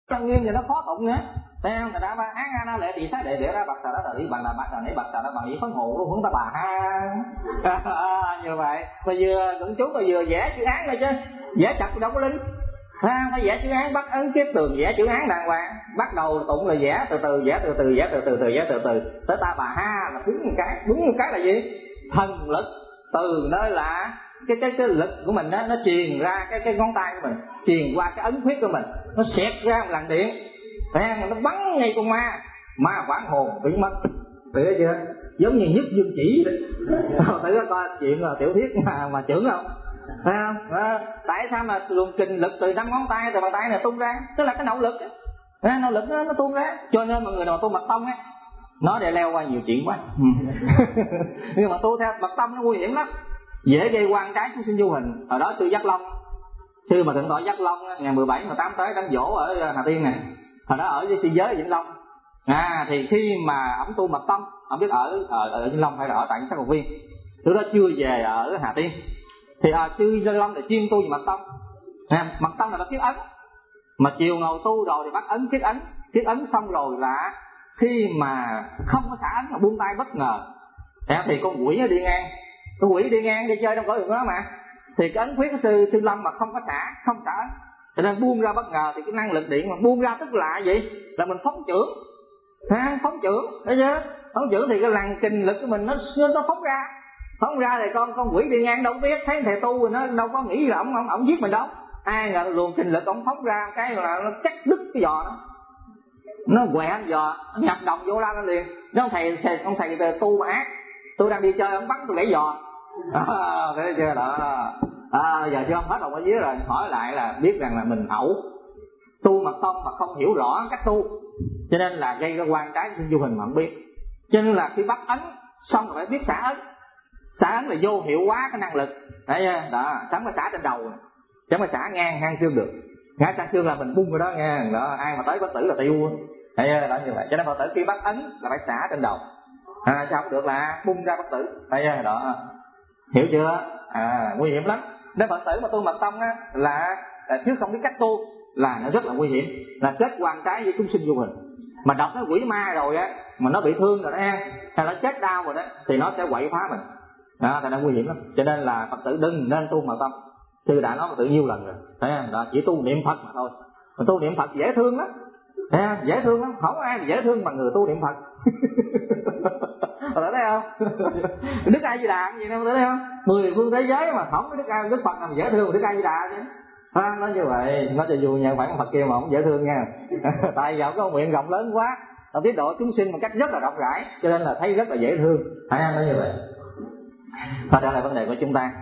Cho nghiêm thì nó khó tụng nữa. Thấy không? Người ta ba án na lệ tỷ xá để ra bạc tà đó đời bằng là bạc tà nấy bạc tà đó bằng ý phấn hộ luôn không ta bà ha. Như vậy mà vừa cũng chú mà vừa vẽ chữ án rồi chứ vẽ chặt đâu có linh. Phải vẽ chữ án, bắt ấn kiếp tường vẽ chữ án đàng hoàng, bắt đầu tụng rồi vẽ từ từ, vẽ từ từ, vẽ từ từ, vẽ từ từ tới ta bà ha là đúng một cái là gì? Thần lực từ nơi là cái lực của mình đó, nó truyền ra cái ngón tay của mình, truyền qua cái ấn khuyết của mình, nó xẹt ra một làn điện, nó bắn ngay con ma quảng hồn bị mất, hiểu chưa? Giống như Nhất Dương Chỉ tự coi chuyện là tiểu thuyết mà chưởng không? Thấy không? Tại sao mà luồng kình lực từ 5 ngón tay từ bàn tay này tung ra? Tức là cái nỗ lực nỗ lực nó tung ra. Cho nên mọi người nào tu mật tông á, nó để leo qua nhiều chuyện quá. Nhưng mà tu theo mật tông nó nguy hiểm lắm, dễ gây quan trái chúng sinh vô hình. Hồi đó sư Giác Long, sư mà thượng tọa Giác Long ngày 17 tháng 8 tới đám dỗ ở Hà Tiên này, hồi đó ở với sư giới Vĩnh Long. Thì khi mà ổng tu mật tông, ổng biết ở Vĩnh Long hay là ở tại Sát Ngọc Viên, từ đó chưa về ở Hà Tiên. Thì sư Giác Long là chuyên tu về mật tông. Mật tông là kiết ấn, mà chiều ngồi tu rồi thì bắt ấn kiết ấn xong rồi là khi mà không có xả ấn mà buông tay bất ngờ thì con quỷ nó đi ngang, con quỷ đi ngang đi chơi trong cõi đường đó mà, thì cái ấn khuyết của sư Long mà không xả ấn, cho nên buông ra bất ngờ thì cái năng lực điện mà buông ra tức là gì? Là mình phóng chưởng, phóng chưởng, thấy chưa? Phóng chưởng thì cái làn kình lực của mình nó phóng ra thì con quỷ đi ngang đâu biết, thấy thầy tu rồi nó đâu có nghĩ là ổng giết mình đâu. Ai ngờ luồng kình lực ổng phóng ra cái là nó cắt đứt cái giò nó quẹt giò, nó nhập đồng vô ra nó liền. Nó ông thầy tu mà ác, tôi đang đi chơi ông bắn tôi gãy giò. Thấy chưa đó? Giờ chưa ông hết đồng ở dưới rồi, hỏi lại là biết rằng là mình ẩu tu mật tông mà không hiểu rõ cách tu, cho nên là gây ra quan trái vô hình mà không biết. Cho nên là khi bắt ấn xong rồi phải biết xả ấn là vô hiệu hóa cái năng lực. Thấy chưa? Đó, sẵn mà xả trên đầu này, chẳng mà xả ngang xương được. Ngã sang xương là mình bung rồi đó nghe. Đó, ai mà tới bất tử là tiêu. Thấy chưa? Đó như vậy. Cho nên Phật tử khi bắt ấn là phải xả trên đầu. Sao không được là bung ra bất tử. Thấy chưa? Đó. Hiểu chưa? Nguy hiểm lắm. Nên Phật tử mà tu mật tông á là chứ không biết cách tu là nó rất là nguy hiểm, là kết quan trái với chúng sinh vô hình. Mà đọc cái quỷ ma rồi á mà nó bị thương rồi đó ha, hay nó chết đau rồi đó thì nó sẽ quậy phá mình. Đó, thì nó nguy hiểm lắm. Cho nên là Phật tử đừng nên tu mật tông. Sư đã nói Phật tử nhiêu lần rồi. Thấy không? Đó, chỉ tu niệm Phật mà thôi. Mà tu niệm Phật dễ thương lắm. Dễ thương lắm, không ai dễ thương bằng người tu niệm Phật. Thấy không? Đức A Di Đà gì đâu, thấy không? 10 phương thế giới mà không có Đức Phật nào dễ thương Đức A Di Đà chứ. Nói như vậy, nói cho dù nhà phải Phật kia mà không dễ thương nha. Tại giờ có nguyện rộng lớn quá, nó tiết độ chúng sinh một cách rất là rộng rãi, cho nên là thấy rất là dễ thương. Phải nói như vậy. Và đó là vấn đề của chúng ta.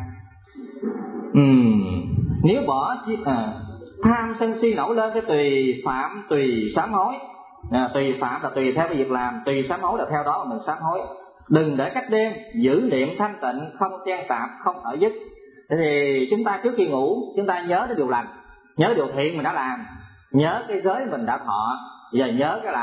Nếu bỏ tham sân si nổi lên cái tùy phạm tùy sám hối. Tùy phạm là tùy theo cái việc làm, tùy sám hối là theo đó mà mình sám hối. Đừng để cách đêm, giữ niệm thanh tịnh, không xen tạp, không ở dứt. Thế thì chúng ta trước khi ngủ, chúng ta nhớ cái điều lành, nhớ điều thiện mình đã làm, nhớ cái giới mình đã thọ, giờ nhớ cái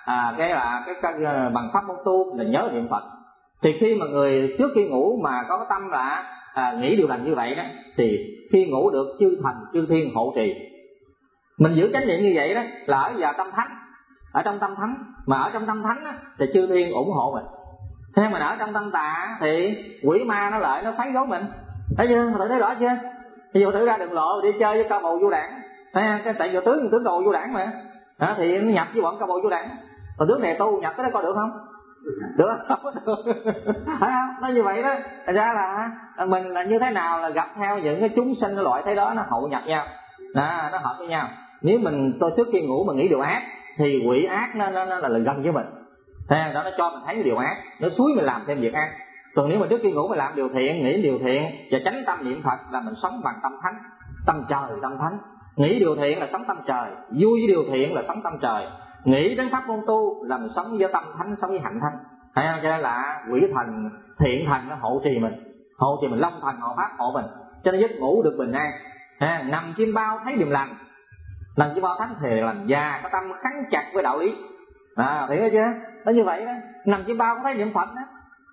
bằng pháp môn tu là nhớ niệm Phật. Thì khi mà người trước khi ngủ mà có cái tâm là nghĩ điều lành như vậy đó, thì khi ngủ được chư thần chư thiên hộ trì. Mình giữ chánh niệm như vậy đó là ở vào tâm thánh, ở trong tâm thánh. Mà ở trong tâm thánh đó, thì chư thiên ủng hộ mình. Thế mình ở trong tâm tà thì quỷ ma nó lợi, nó phái gấu mình. Thấy chưa? Mọi người thấy rõ chưa? Ví dụ thử ra đường lộ đi chơi với cao bầu vô đảng, cái tại vì tướng cao bầu vô đảng mà đó, thì nó nhập với bọn cao bầu vô đảng. Còn tướng này tu nhập cái đó coi được không? Được không? Thấy không? Nó như vậy đó. Thật ra là mình là như thế nào là gặp theo những cái chúng sinh loại thế đó, nó hậu nhập nhau đó, nó hợp với nhau. Nếu mình tôi trước khi ngủ mà nghĩ điều ác thì quỷ ác nó là gần với mình. Thế đó, nó cho mình thấy cái điều ác, nó xúi mình làm thêm việc ác. Còn nếu mà trước khi ngủ mình làm điều thiện, nghĩ điều thiện và chánh tâm niệm Phật là mình sống bằng tâm thánh, tâm trời, tâm thánh. Nghĩ điều thiện là sống tâm trời, vui với điều thiện là sống tâm trời. Nghĩ đến pháp môn tu là mình sống với tâm thánh, sống với hạnh thánh. Thấy không? Cho nên là quỷ thần, thiện thần nó hộ trì mình, long thần hộ pháp hộ mình, cho nên giấc ngủ được bình an. Nằm chim bao thấy điềm lành, nằm chim bao thánh thề lành, già có tâm khắng chặt với đạo lý. Hiểu chưa? Nó như vậy đó. Nằm chim bao có thấy niệm Phật đó,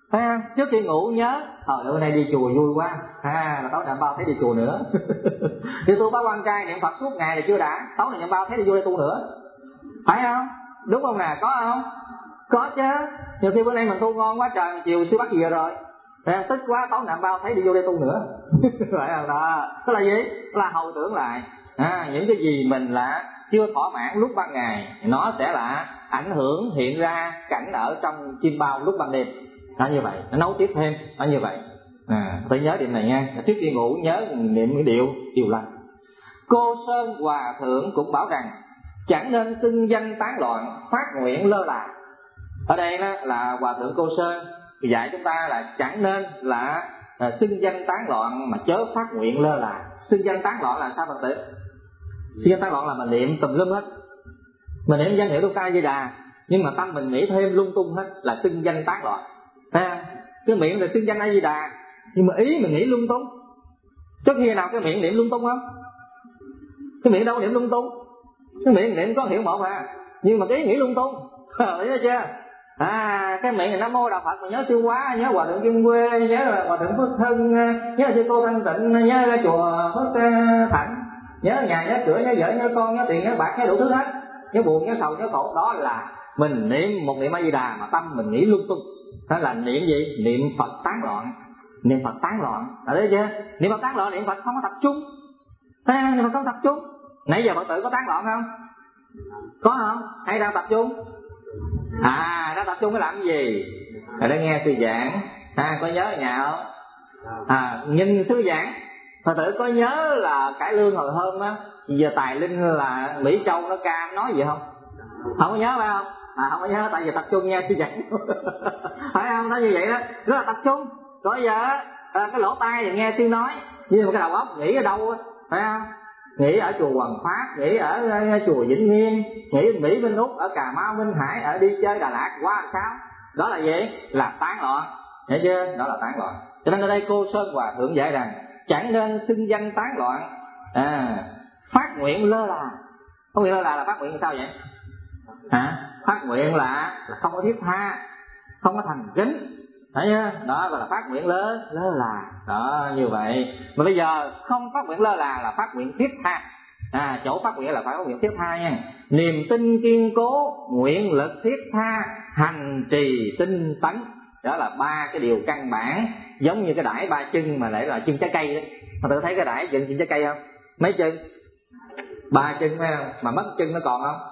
Thấy không? Trước khi ngủ nhớ bữa nay đi chùa vui quá, là tối nào bao thấy đi chùa nữa. Thì tôi báo quan trai niệm Phật suốt ngày là chưa đã, tối này nhậm bao thấy đi vô đây tu nữa, phải không? Đúng không nè? Có không? Có chứ. Nhiều khi bữa nay mình tu ngon quá trời, chiều siêu bắt gì rồi, tức quá tối nào bao thấy đi vô đây tu nữa. Phải không? Đó, tức là gì? Tức là hồi tưởng lại những cái gì mình là chưa thỏa mãn lúc ban ngày, nó sẽ là ảnh hưởng hiện ra cảnh ở trong chim bao lúc ban đêm. Nó như vậy, nó nấu tiếp thêm, nó như vậy. Phải nhớ điểm này nha. Trước khi ngủ nhớ niệm cái điệu lành. Cô Sơn Hòa Thượng cũng bảo rằng chẳng nên xưng danh tán loạn, phát nguyện lơ là. Ở đây đó là Hòa Thượng Cô Sơn dạy chúng ta là chẳng nên là xưng danh tán loạn mà chớ phát nguyện lơ là. Xưng danh tán loạn là sao Phật tử? Xưng danh tán loạn là mình niệm tùm lum hết, mình niệm danh hiệu Đức A Di Đà, nhưng mà tâm mình nghĩ thêm lung tung hết là xưng danh tán loạn. Cái miệng là xưng danh A Di Đà, nhưng mà ý mình nghĩ lung tung. Có khi nào cái miệng niệm lung tung không? Cái miệng đâu có niệm lung tung. Cái miệng niệm có hiệu một nhưng mà cái ý nghĩ lung tung. Thấy chưa? Cái miệng là Nam Mô Đạo Phật mà nhớ Sư Quá, nhớ Hòa Thượng Kim Quê, nhớ Hòa Thượng Phước Thân, nhớ Sư Cô Thanh Tịnh, nhớ chùa Phước Thạnh, nhớ nhà, nhớ cửa, nhớ vợ, nhớ con, nhớ tiền, nhớ bạc, nhớ đủ thứ hết, nhớ buồn, nhớ sầu, nhớ khổ. Đó là mình niệm một niệm A Di Đà mà tâm mình nghĩ lung tung. Đó là niệm gì? Niệm Phật tán loạn. Niệm Phật tán loạn, thấy chưa? Niệm Phật tán loạn, niệm Phật không có tập trung. Niệm Phật không tập trung. Nãy giờ Phật tử có tán loạn không? Có không? Hay đang tập trung? Đang tập trung cái làm cái gì? Rồi đang nghe sư giảng. Có nhớ ở nhà không? Nhìn sư giảng. Phật tử có nhớ là cải lương hồi hôm á, giờ Tài Linh là Mỹ Châu nó ca nói gì không? Không có nhớ phải không? Không có nhớ, tại vì tập trung nghe sư giảng. Phải không? Nói như vậy đó, rất là tập trung. Rồi giờ cái lỗ tai thì nghe sư nói, nhưng mà cái đầu óc nghĩ ở đâu á, phải không? Nghĩ ở chùa Hoàng Pháp, nghĩ ở chùa Vĩnh Nghiêm, nghĩ Mỹ Vinh Úc, ở Cà Mau Minh Hải, ở đi chơi Đà Lạt quá sao? Đó là gì? Là tán loạn. Hiểu chưa? Đó là tán loạn. Cho nên ở đây Cô Sơn Hòa Thượng dạy rằng chẳng nên xưng danh tán loạn, phát nguyện lơ là. Có nguyện lơ là phát nguyện sao vậy? Phát nguyện là không có thiết tha, không có thành kính. Thấy chưa? Đó gọi là phát nguyện lơ là. Đó, như vậy. Mà bây giờ không phát nguyện lơ là phát nguyện thiết tha. Chỗ phát nguyện là phải có nguyện thiết tha nha. Niềm tin kiên cố, nguyện lực thiết tha, hành trì tinh tấn. Đó là ba cái điều căn bản, giống như cái đãi ba chân mà lại là chân trái cây đó. Mà tự thấy cái đãi chân trái cây không? Mấy chân? Ba chân phải không? Mà mất chân nó còn không?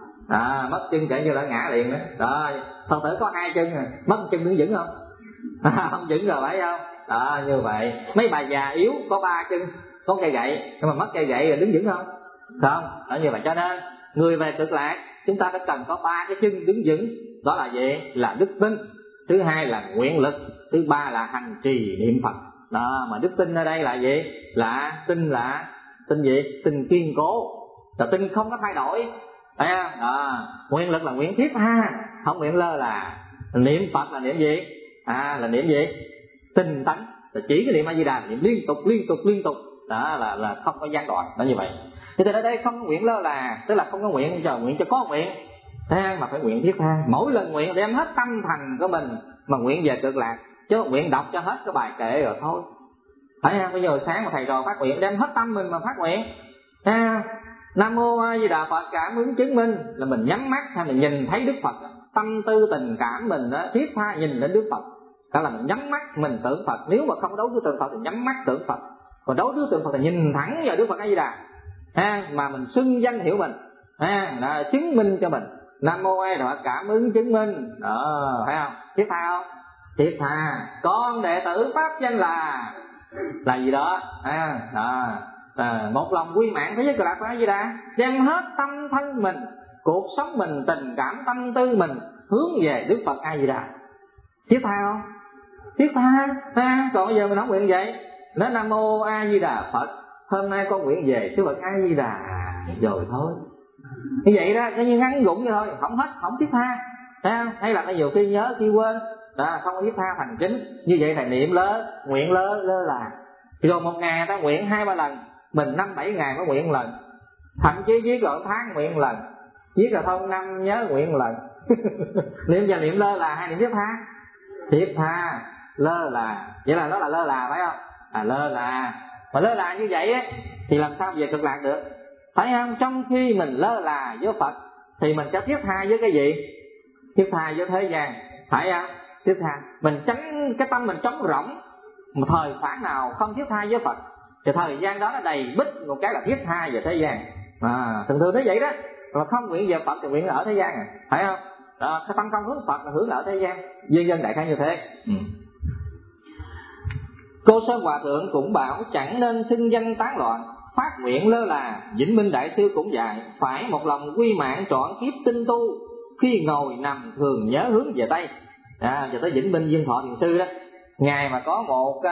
Mất chân kể như đã ngã liền đó. Đó, Phật tử có hai chân mất chân đứng vững không? Không vững rồi phải không? Đó, như vậy. Mấy bà già yếu có ba chân, có cây gậy, nhưng mà mất cây gậy rồi đứng vững không? Không, đó như vậy. Cho nên người về cực lạc chúng ta phải cần có ba cái chân đứng vững. Đó là gì? Là đức tin. Thứ hai là nguyện lực. Thứ ba là hành trì niệm Phật. Đó, mà đức tin ở đây là gì? Là tin gì? Tin kiên cố. Là tin không có thay đổi. Thấy không? Đó. Nguyện lực là nguyện thiết tha, không nguyện lơ là. Niệm Phật là niệm gì? Là niệm gì? Tinh tấn. Là chỉ cái niệm A Di Đà niệm liên tục. Đó là không có gián đoạn. Đó như vậy. Thì ở đây không có nguyện lơ là, tức là không có nguyện cho có nguyện. Thế mà phải nguyện thiết tha. Mỗi lần nguyện đem hết tâm thành của mình mà nguyện về cực lạc, chứ nguyện đọc cho hết cái bài kệ rồi thôi. Thấy không? Bây giờ sáng mà thầy trò phát nguyện đem hết tâm mình mà phát nguyện. Nam Mô A Di Đà Phật cảm ứng chứng minh là mình nhắm mắt hay mình nhìn thấy Đức Phật, tâm tư tình cảm mình đó, thiết tha nhìn đến Đức Phật. Đó là mình nhắm mắt mình tưởng Phật. Nếu mà không đấu với tượng Phật thì nhắm mắt tưởng Phật, còn đấu với tượng Phật thì nhìn thẳng vào Đức Phật A Di Đà. Mà mình xưng danh hiệu mình, chứng minh cho mình. Nam Mô A Di Đà Phật cảm ứng chứng minh. Đó, thấy không? Thiết tha không? Thiết tha. Con đệ tử pháp danh là gì đó? Một lòng quy mạng với cực lạc của A Di Đà, đem hết tâm thân mình, cuộc sống mình, tình cảm tâm tư mình hướng về Đức Phật A Di Đà. Thiết tha không? Thiết tha. Còn bây giờ mình không nguyện vậy, nói Nam Mô A Di Đà Phật, hôm nay con nguyện về Đức Phật A Di Đà rồi thôi. Như vậy đó, coi như ngắn gọn vậy thôi, không hết, không thiết tha. Hay là nhiều khi nhớ khi quên, không có thiết tha thành kính. Như vậy thầy niệm nguyện lơ là. Rồi một ngày ta nguyện 2-3 lần, mình 5-7 ngày mới nguyện lần, thậm chí viết rồi tháng nguyện lần, viết rồi thông năm nhớ nguyện lần. Niệm và niệm lơ là hay niệm thiết tha? thiết tha, lơ là. Vậy là nó là lơ là phải không? Lơ là. Mà lơ là như vậy á thì làm sao về cực lạc được? Phải không? Trong khi mình lơ là với Phật thì mình sẽ thiết tha với cái gì? Thiết tha với thế gian, phải không? Thiết tha, mình tránh cái tâm mình trống rỗng. Một thời khoảng nào không thiết tha với Phật thì thời gian đó nó đầy bích một cái là thiết tha về thế gian. Thường thường thế vậy đó. Mà không nguyện về Phật thì nguyện ở thế gian phải không? Cái tâm không hướng Phật là hướng ở thế gian. Dân dân đại khái như thế. Cô Sơn Hòa Thượng cũng bảo chẳng nên xưng danh tán loạn, phát nguyện lơ là. Vĩnh Minh Đại Sư cũng dạy phải một lòng quy mạng trọn kiếp tinh tu, khi ngồi nằm thường nhớ hướng về Tây. Giờ tới Vĩnh Minh Viên Thọ Thiền Sư đó, ngài mà có một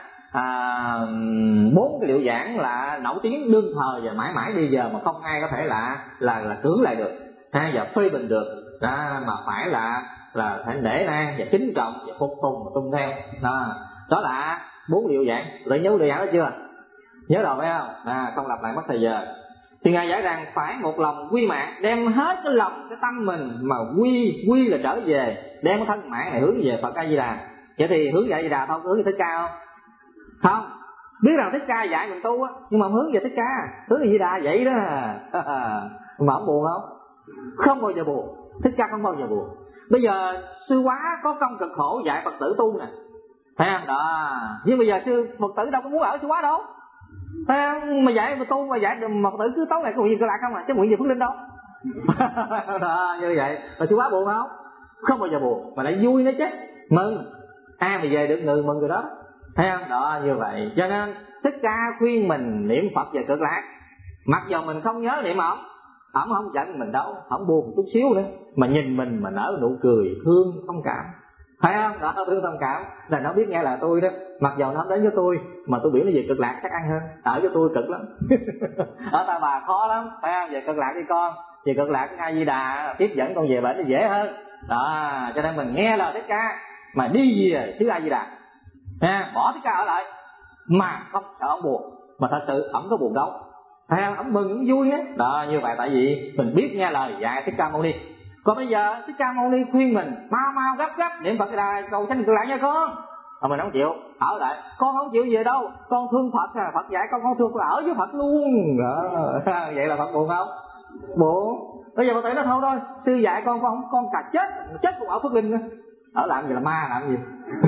4 cái liệu giảng là nổi tiếng đương thời và mãi mãi bây giờ mà không ai có thể là cưỡng lại được, và phê bình được, mà phải là phải nể nang và kính trọng và phục tùng và tuân theo. Đó là 4 liệu giảng. Để nhớ liệu giảng đó chưa? Nhớ rồi phải không? Không lặp lại mất thời giờ. Thì ngài giải rằng phải một lòng quy mạng, đem hết cái lòng cái tâm mình mà quy là trở về, đem cái thân mạng này hướng về Phật A Di Đà. Vậy thì hướng về A Di Đà không hướng về Thích Ca không? Không. Biết rằng Thích Ca dạy mình tu á, nhưng mà hướng về Thích Ca, hướng về A Di Đà vậy đó. Mà ông buồn không? Không bao giờ buồn. Thích Ca không bao giờ buồn. Bây giờ sư Quá có công cực khổ dạy Phật tử tu nè, phải không? Đó. Nhưng bây giờ sư Phật tử đâu có muốn ở sư Quá đâu. Mà dạy mà tu mà dạy Phật tử cứ tối ngày có nguyện cực lạc không chứ nguyện về Phước Linh đâu. Đó, như vậy rồi sư Quá buồn không? Không bao giờ buồn, mà lại vui nữa chứ, mừng. Ai mà về được người mừng rồi đó, thấy không? Đó, như vậy cho nên Thích Ca khuyên mình niệm Phật về cực lạc. Mặc dù mình không nhớ niệm ổng không giận mình đâu, không buồn chút xíu nữa, mà nhìn mình mà nở nụ cười thương thông cảm, phải không? Đó, thương thông cảm là nó biết nghe là tôi đó. Mặc dù nó đến với tôi mà tôi biểu nó về cực lạc chắc ăn hơn, ở với tôi cực lắm. Ở Ta Bà khó lắm, phải không? Về cực lạc đi con, về cực lạc A Di Đà tiếp dẫn con về bệnh nó dễ hơn. Đó, cho nên mình nghe lời Thích Ca mà đi về thứ A Di Đà, bỏ Thích Ca ở lại mà không sợ ông buồn, mà thật sự ổng có buồn đâu, phải không? Ổng mừng vui á. Đó, như vậy tại vì mình biết nghe lời dạy Thích Ca Mâu Ni. Còn bây giờ Thích Ca Mâu Ni khuyên mình mau gấp niệm Phật Đà cầu sanh cực lạc nha con, mà mình không chịu ở lại. Con không chịu về đâu, con thương Phật, Phật dạy con thương, con ở với Phật luôn. Đó. Vậy là Phật buồn không? Buồn. Bây giờ Phật tử nó thôi sư dạy con cả chết cũng ở Phước Linh nữa, ở làm gì là ma làm gì.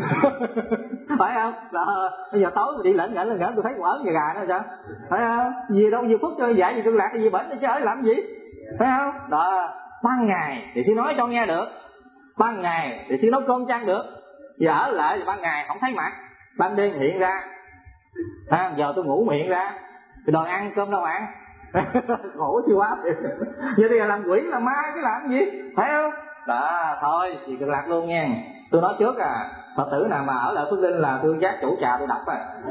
Phải không? Đó. Bây giờ tối mình đi lệnh ngẩn tôi thấy còn ở nhà gà nữa sao, phải không? Gì đâu về phước cho dạy gì cực lạc gì bệnh chứ ở làm gì, phải không? Đó. Ban ngày thì sư nói cho nghe được, ban ngày thì sư nấu cơm chan được, giờ ở lại thì ban ngày không thấy mặt, ban đêm hiện ra, giờ tôi ngủ hiện ra thì đòi ăn cơm đâu ăn. Khổ chưa quá. Vậy thì làm quỷ là ma chứ làm gì, phải không? Đó, thôi thì cực lạc luôn nha. Tôi nói trước Phật tử nào mà ở lại Phước Linh là tôi giác chủ trà tôi đập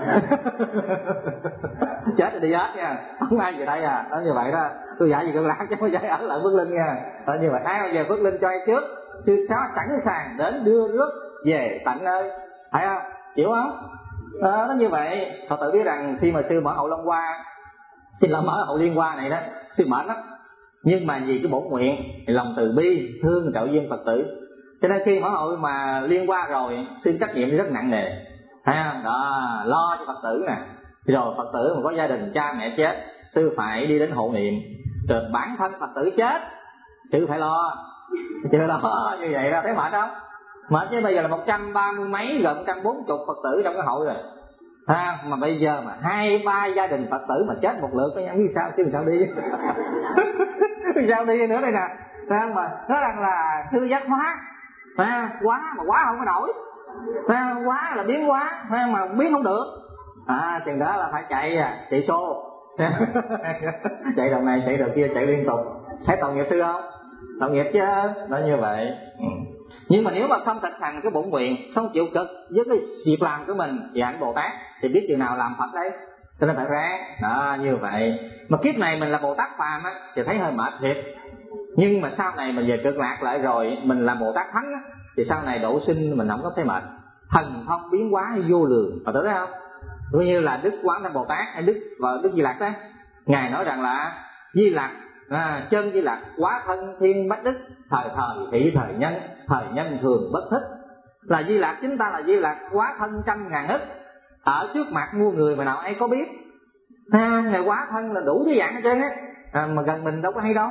chết rồi đi hết nha, không ai về đây đó như vậy đó. Tôi dạy gì cực lạc chứ không dạy ở lại Phước Linh nha. Đó, như vậy ai về Phước Linh cho ai trước, sư sáu sẵn sàng đến đưa rước về tận nơi, phải không? Chịu không? Nó như vậy. Phật tử biết rằng khi mà sư mở hậu Long Hoa, xin lỗi mở hậu Liên Hoa này đó, sư mệt lắm, nhưng mà vì cái bổn nguyện lòng từ bi thương trợ duyên Phật tử, cho nên khi mở hội mà Liên Hoa rồi sư trách nhiệm rất nặng nề, đó, lo cho Phật tử nè. Rồi Phật tử mà có gia đình cha mẹ chết, sư phải đi đến hộ niệm. Rồi bản thân Phật tử chết, sư phải lo, chưa lo như vậy đó, thấy mệt không? Mệt chứ. Bây giờ là 130 mấy gần 140 Phật tử trong cái hội rồi, mà bây giờ mà 2-3 gia đình Phật tử mà chết một lượt có nhắn sao chứ sao đi. Sao đi nữa đây nè, mà nói rằng là thư giác hóa, quá mà quá không có nổi, quá là biến hóa, mà biến không được, chừng đó là phải chạy xô. Chạy đầu này chạy đầu kia, chạy liên tục. Thấy tội nghiệp sư không? Tội nghiệp chứ. Đó, như vậy. Nhưng mà nếu mà không thực hành cái bổn nguyện, không chịu cực với cái việc làm của mình và hạnh Bồ Tát thì biết chừng nào làm Phật đấy. Cho nên phải ráng. Đó, như vậy. Mà kiếp này mình là Bồ Tát phàm á thì thấy hơi mệt thiệt. Nhưng mà sau này mình về cực lạc lại rồi, mình làm Bồ Tát thánh á, thì sau này độ sinh mình không có thấy mệt. Thần thông biến hóa vô lượng. Mà tưởng thấy không? Cũng như là Đức Quán Thế Bồ Tát hay Đức Di Lặc đó, ngài nói rằng là Di Lặc, chân Di Lặc quá thân thiên bách đức, thời thị thời nhân thường bất thích, Là Di Lặc, chính ta là Di Lặc hóa thân trăm ngàn ức, ở trước mặt muôn người mà nào ai có biết. Ngày hóa thân là đủ thứ dạng hết trơn á, mà gần mình đâu có hay đâu.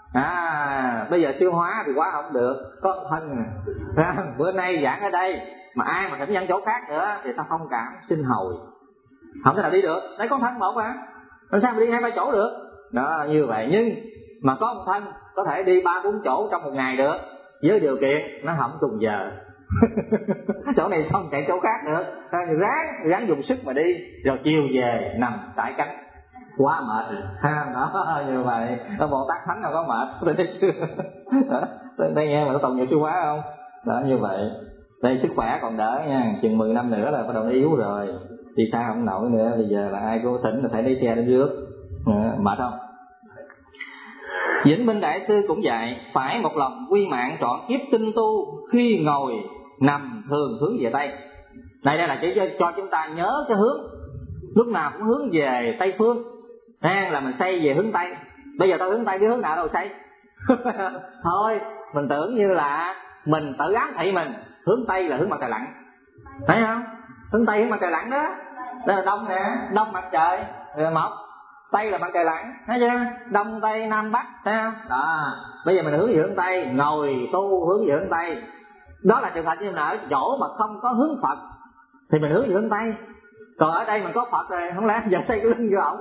Bây giờ siêu hóa thì hóa không được, có thân bữa nay giảng ở đây mà ai mà thỉnh nhân chỗ khác nữa thì ta thông cảm xin hồi, không thể nào đi được. Đấy có thân một mà làm sao mà đi 2-3 chỗ được đó, như vậy. Nhưng mà có một thân có thể đi 3-4 chỗ trong một ngày được, với điều kiện nó không trùng giờ. Chỗ này không chạy chỗ khác nữa, ráng dùng sức mà đi, rồi chiều về nằm sải cánh, quá mệt đó, như vậy. Bồ Tát Thánh nào có mệt, tôi thấy chưa? Đây nghe mà nó tụng nhiều siêu hóa không đó, như vậy. Đây sức khỏe còn đỡ nha, chừng 10 năm nữa là bắt đầu nó yếu rồi thì sao không nổi nữa. Bây giờ là ai có thỉnh là phải lấy xe đến rước, mệt không? Vĩnh Minh Đại Sư cũng dạy phải một lòng quy mạng trọn kiếp tinh tu, khi ngồi nằm thường hướng về Tây. Đây là chỉ cho chúng ta nhớ cái hướng, lúc nào cũng hướng về Tây phương, là mình xây về hướng Tây. Bây giờ tôi hướng Tây biết hướng nào đâu xây. Thôi mình tưởng như là mình tự ám thị mình, hướng Tây là hướng mặt trời lặn, thấy không? Hướng Tây hướng mặt trời lặn đó, đây là đông nè, đông mặt trời mọc, Tây là mặt trời lặn, thấy chưa? Đông Tây Nam Bắc, thấy không? Đó, bây giờ mình hướng về hướng Tây, ngồi tu hướng về hướng Tây. Đó là trường hợp như là ở chỗ mà không có hướng Phật thì mình hướng về hướng Tây. Còn ở đây mình có Phật rồi, không lẽ giờ xây cái lưng vô ổng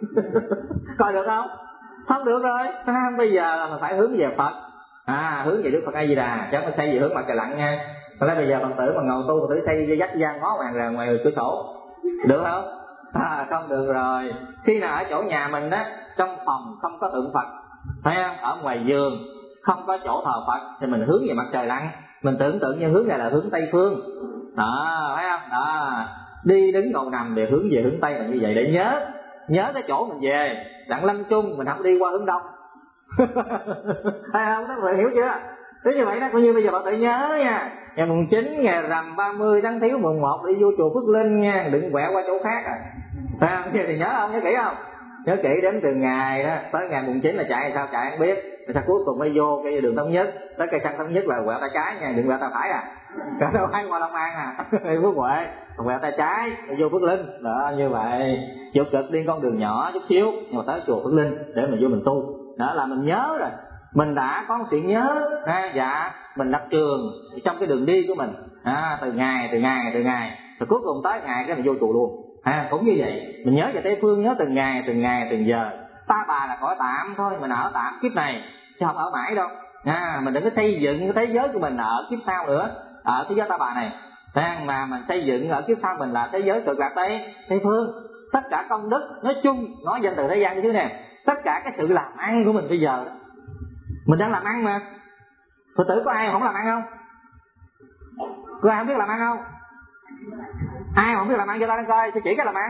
coi được không? Không được rồi. Bây giờ là mình phải hướng về Phật, hướng về Đức Phật A Di Đà, chứ không xây về hướng mặt trời lặn nha. Còn bây giờ Phật tử mà ngồi tu, Phật tử xây dắt gian ngó hoàng ra ngoài cửa sổ được không? Không được rồi. Khi nào ở chỗ nhà mình đó, trong phòng không có tượng Phật, thấy không? Ở ngoài giường không có chỗ thờ Phật thì mình hướng về mặt trời lặn. Mình tưởng tượng như hướng này là hướng Tây phương đó, thấy không? Đó, đi đứng ngồi nằm đều hướng về hướng Tây là như vậy, để nhớ cái chỗ mình về. Đặng lâm chung mình không đi qua hướng Đông. Thấy không? Các bạn hiểu chưa? Thế như vậy đó, coi như bây giờ bạn tự nhớ nha, ngày mùng 9, ngày rằm 30 tháng Thiếu mùng 1 đi vô chùa Phước Linh nha, đừng quẹo qua chỗ khác Thấy không? Thì nhớ không? Nhớ kỹ không? Nhớ kỹ, đến từ ngày đó tới ngày mùng 9 là chạy sao chạy không biết, sao cuối cùng mới vô cái đường Thống Nhất, tới cây xăng Thống Nhất là quẹo tay trái nha, đừng quẹo tay phải cả đâu hay qua Long An Phước Huệ quẹo tay trái vô Phước Linh đó, như vậy. Chịu cực đi con đường nhỏ chút xíu nhưng mà tới chùa Phước Linh để mình vô mình tu đó, là mình nhớ rồi, mình đã có sự nhớ dạ mình lập trường trong cái đường đi của mình từ ngày rồi cuối cùng tới ngày cái mình vô chùa luôn. Cũng như vậy, mình nhớ về Tây phương, nhớ từng ngày từng giờ. Ta bà là cõi tạm thôi, mình ở tạm kiếp này chứ không ở mãi đâu. Mình đừng có xây dựng cái thế giới của mình ở kiếp sau nữa, ở thế giới ta bà này, mà mình xây dựng ở kiếp sau mình là thế giới cực lạc Tây phương. Tất cả công đức nói chung, nói danh từ thế gian như thế này, tất cả cái sự làm ăn của mình bây giờ mình đang làm ăn mà. Phật tử có ai không làm ăn không? Có ai không biết làm ăn không? Ai không biết làm ăn cho ta coi, tôi chỉ cái làm ăn.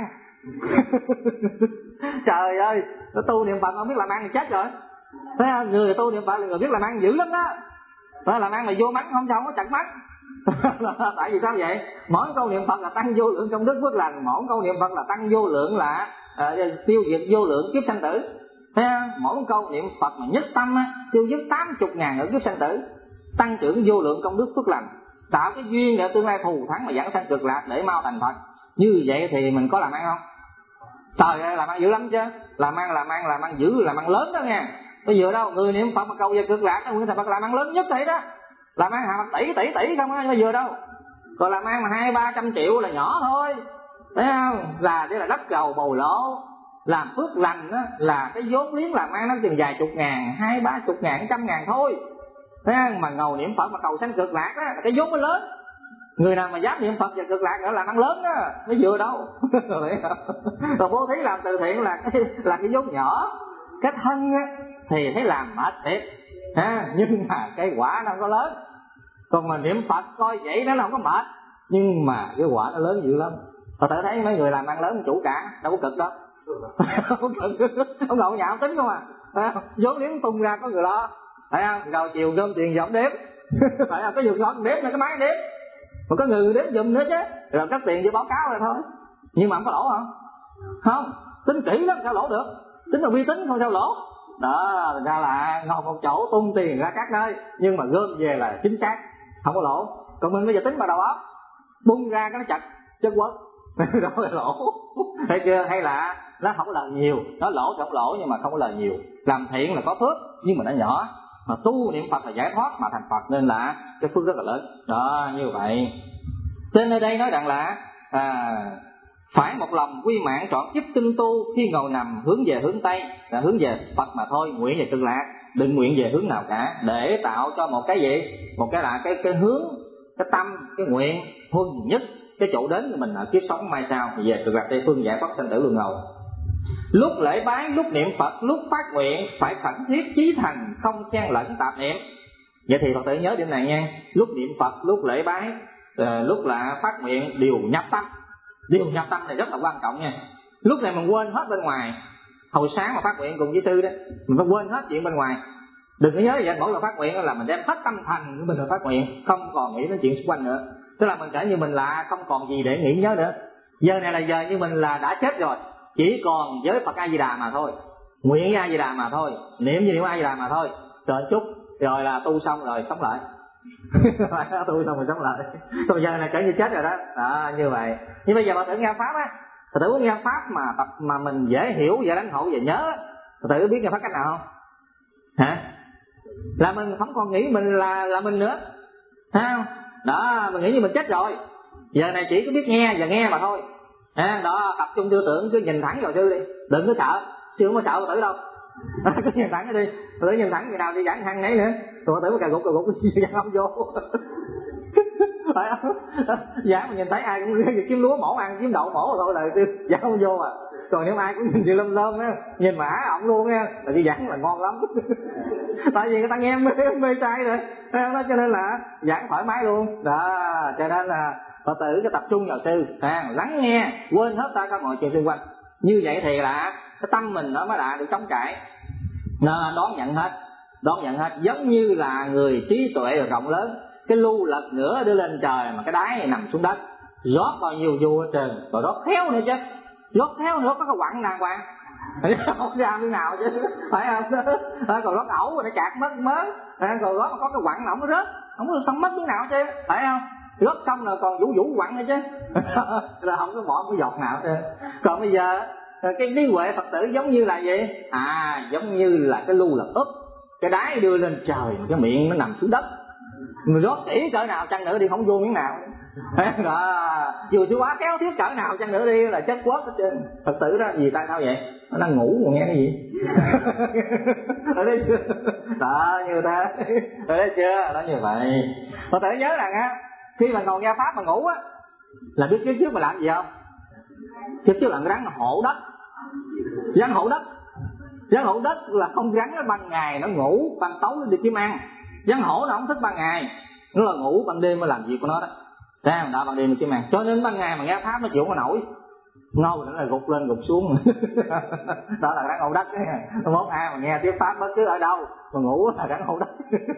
Trời ơi, nó tu niệm Phật không biết làm ăn thì chết rồi. Thấy không? Người tu niệm Phật là người biết làm ăn dữ lắm đó. Phải làm ăn mà vô mắt không sao, không có chặt mắt. Tại vì sao vậy? Mỗi câu niệm Phật là tăng vô lượng công đức phước lành, mỗi câu niệm Phật là tăng vô lượng là tiêu diệt vô lượng kiếp sanh tử. Thấy không? Mỗi câu niệm Phật mà nhất tâm tiêu diệt 80.000 ở kiếp sanh tử, tăng trưởng vô lượng công đức phước lành, tạo cái duyên để tương lai thù thắng mà giảng sanh cực lạc để mau thành Phật. Như vậy thì mình có làm ăn không? Trời ơi, làm ăn dữ lắm chứ. Làm ăn dữ, làm ăn lớn đó nha. Bây giờ đâu người niệm Phật mà cầu về cực lạc nó thành Phật, làm ăn lớn nhất thế đó. Làm ăn hàng tỷ không á, bây giờ đâu. Còn làm ăn mà 200-300 triệu là nhỏ thôi. Thấy không? Là đây là đắp cầu bầu lỗ. Làm phước lành đó là cái vốn liếng làm ăn nó chừng vài chục ngàn, 20-30 ngàn, 100 ngàn thôi. Thấy không? Mà ngồi niệm Phật mà cầu sanh cực lạc đó là cái vốn mới lớn. Người nào mà dám niệm Phật và cực lạc nữa làm ăn lớn đó, mới vừa đâu. Còn bố thí làm từ thiện là cái vốn nhỏ. Cái thân á thì thấy làm mệt thiệt, nhưng mà cái quả nó không có lớn. Còn mà niệm Phật coi vậy nó không có mệt, nhưng mà cái quả nó lớn dữ lắm. Và tự thấy mấy người làm ăn lớn chủ cả đâu có cực đâu. Không cực, ông ngồi nhà ông tính không vốn liếng tung ra có người lo, phải không? Rồi chiều gom tiền giọng đếm, phải không? Có giường lo đếm là cái máy đếm, mà có người đếm giùm nữa chứ, rồi cắt tiền vô báo cáo rồi thôi. Nhưng mà không có lỗ không? Không, tính kỹ lắm sao lỗ được, tính là uy tín không sao lỗ. Đó, ra là ngồi một chỗ tung tiền ra các nơi, nhưng mà gom về là chính xác, không có lỗ. Còn mình bây giờ tính vào đầu óc, bung ra cái nó chặt chất quất đó là lỗ. Thấy chưa? Hay là nó không có lời nhiều, nó lỗ thì không lỗ nhưng mà không có lời nhiều. Làm thiện là có phước nhưng mà nó nhỏ, mà tu niệm Phật là giải thoát mà thành Phật, nên là cái phước rất là lớn đó, như vậy. Trên nơi đây nói rằng là phải một lòng quy mạng trọn kiếp tinh tu, khi ngồi nằm hướng về hướng Tây là hướng về Phật mà thôi, nguyện về Cực Lạc, đừng nguyện về hướng nào cả, để tạo cho một cái gì, một cái là cái hướng, cái tâm, cái nguyện huân nhất, cái chỗ đến của mình ở kiếp sống mai sau về Cực Lạc Tây phương giải thoát sanh tử luân hồi. Lúc lễ bái, lúc niệm Phật, lúc phát nguyện phải khẩn thiết chí thành, không xen lẫn tạp niệm. Vậy thì Phật tử nhớ điểm này nha, lúc niệm Phật, lúc lễ bái, lúc là phát nguyện đều nhập tâm. Điều nhập tâm này rất là quan trọng nha. Lúc này mình quên hết bên ngoài. Hồi sáng mà phát nguyện cùng với sư đó, mình phải quên hết chuyện bên ngoài. Đừng có nhớ vậy, mỗi lần phát nguyện là mình đem hết tâm thành của mình rồi phát nguyện, không còn nghĩ đến chuyện xung quanh nữa. Tức là mình kể như mình là không còn gì để nghĩ nhớ nữa. Giờ này là giờ như mình là đã chết rồi, chỉ còn với Phật A Di Đà mà thôi, nguyện với A Di Đà mà thôi, niệm với niệm A Di Đà mà thôi. Rồi chút rồi là tu xong rồi sống lại. Tu xong rồi sống lại. Còn giờ này kể như chết rồi đó. Đó, như vậy. Nhưng bây giờ Phật tử nghe pháp á, Phật tử muốn nghe pháp mà tập mà mình dễ hiểu, dễ lãnh hội, dễ nhớ, Phật tử biết nghe pháp cách nào không? Hả? Là mình không còn nghĩ mình là mình nữa, thấy không? Đó, mình nghĩ như mình chết rồi. Giờ này chỉ có biết nghe và nghe mà thôi. Đó, tập trung tư tưởng, cứ nhìn thẳng vào sư đi, đừng có sợ, sư không có sợ Phật tử đâu. Cứ nhìn thẳng đi, Phật tử nhìn thẳng người nào đi giảng hăng nấy nữa, Phật tử mới cà gục giảng không vô. Phải không? Giảng mà nhìn thấy ai cũng kiếm lúa mổ ăn, kiếm đậu mổ thôi là giảng không vô à. Còn nếu ai cũng nhìn gì lơm á, nhìn mà ổng luôn á, là đi giảng là ngon lắm. Tại vì người ta nghe mê trai rồi, đó, cho nên là giảng thoải mái luôn. Đó, cho nên là Phật tử cứ tập trung vào sư, lắng nghe, quên hết tất cả mọi chuyện xung quanh. Như vậy thì là cái tâm mình nó mới là được trống trải, đón nhận hết, giống như là người trí tuệ rộng lớn, cái lu lật nửa đưa lên trời mà cái đáy này nằm xuống đất, rót bao nhiêu vô hết trơn, rồi rót khéo nữa chứ, rót khéo nữa có cái quặng đàng hoàng, không ra như nào chứ, phải không? Còn rót ẩu rồi nó chạc mất mớ, còn rót mà có cái quặng nào không có rớt, không mất miếng nào chứ, phải không? Rót xong rồi còn vũ quặng nữa chứ, là không có bỏ cái giọt nào chứ. Còn bây giờ cái trí huệ Phật tử giống như là gì? Giống như là cái lu lật úp, cái đáy đưa lên trời, cái miệng nó nằm xuống đất. Mình rót kỹ cỡ nào chăng nữa đi không vô miếng nào. Đó, dù sư quá kéo thiết cỡ nào chăng nữa đi là chết quất hết trơn. Phật tử đó gì tại sao vậy? Nó đang ngủ còn nghe cái gì? Ở đây chưa? Đó, như thế. Ở đây chưa? Đó, như vậy. Phật tử nhớ rằng á, khi mà ngồi nghe pháp mà ngủ á, là biết trước mà làm gì không? Trước là rắn hộ đất. Rắn hộ đất là con rắn nó ban ngày nó ngủ, ban tối nó đi kiếm ăn. Rắn hổ nó không thích ban ngày, nó là ngủ, ban đêm mới làm việc của nó đó. Thấy không? Đó, ban đêm nó kiếm ăn. Cho nên ban ngày mà nghe pháp nó chịu không nổi, ngồi nó là gục lên gục xuống. Đó là rắn hộ đất. Mốt ai mà nghe tiếng pháp bất cứ ở đâu mà ngủ là rắn hộ đất.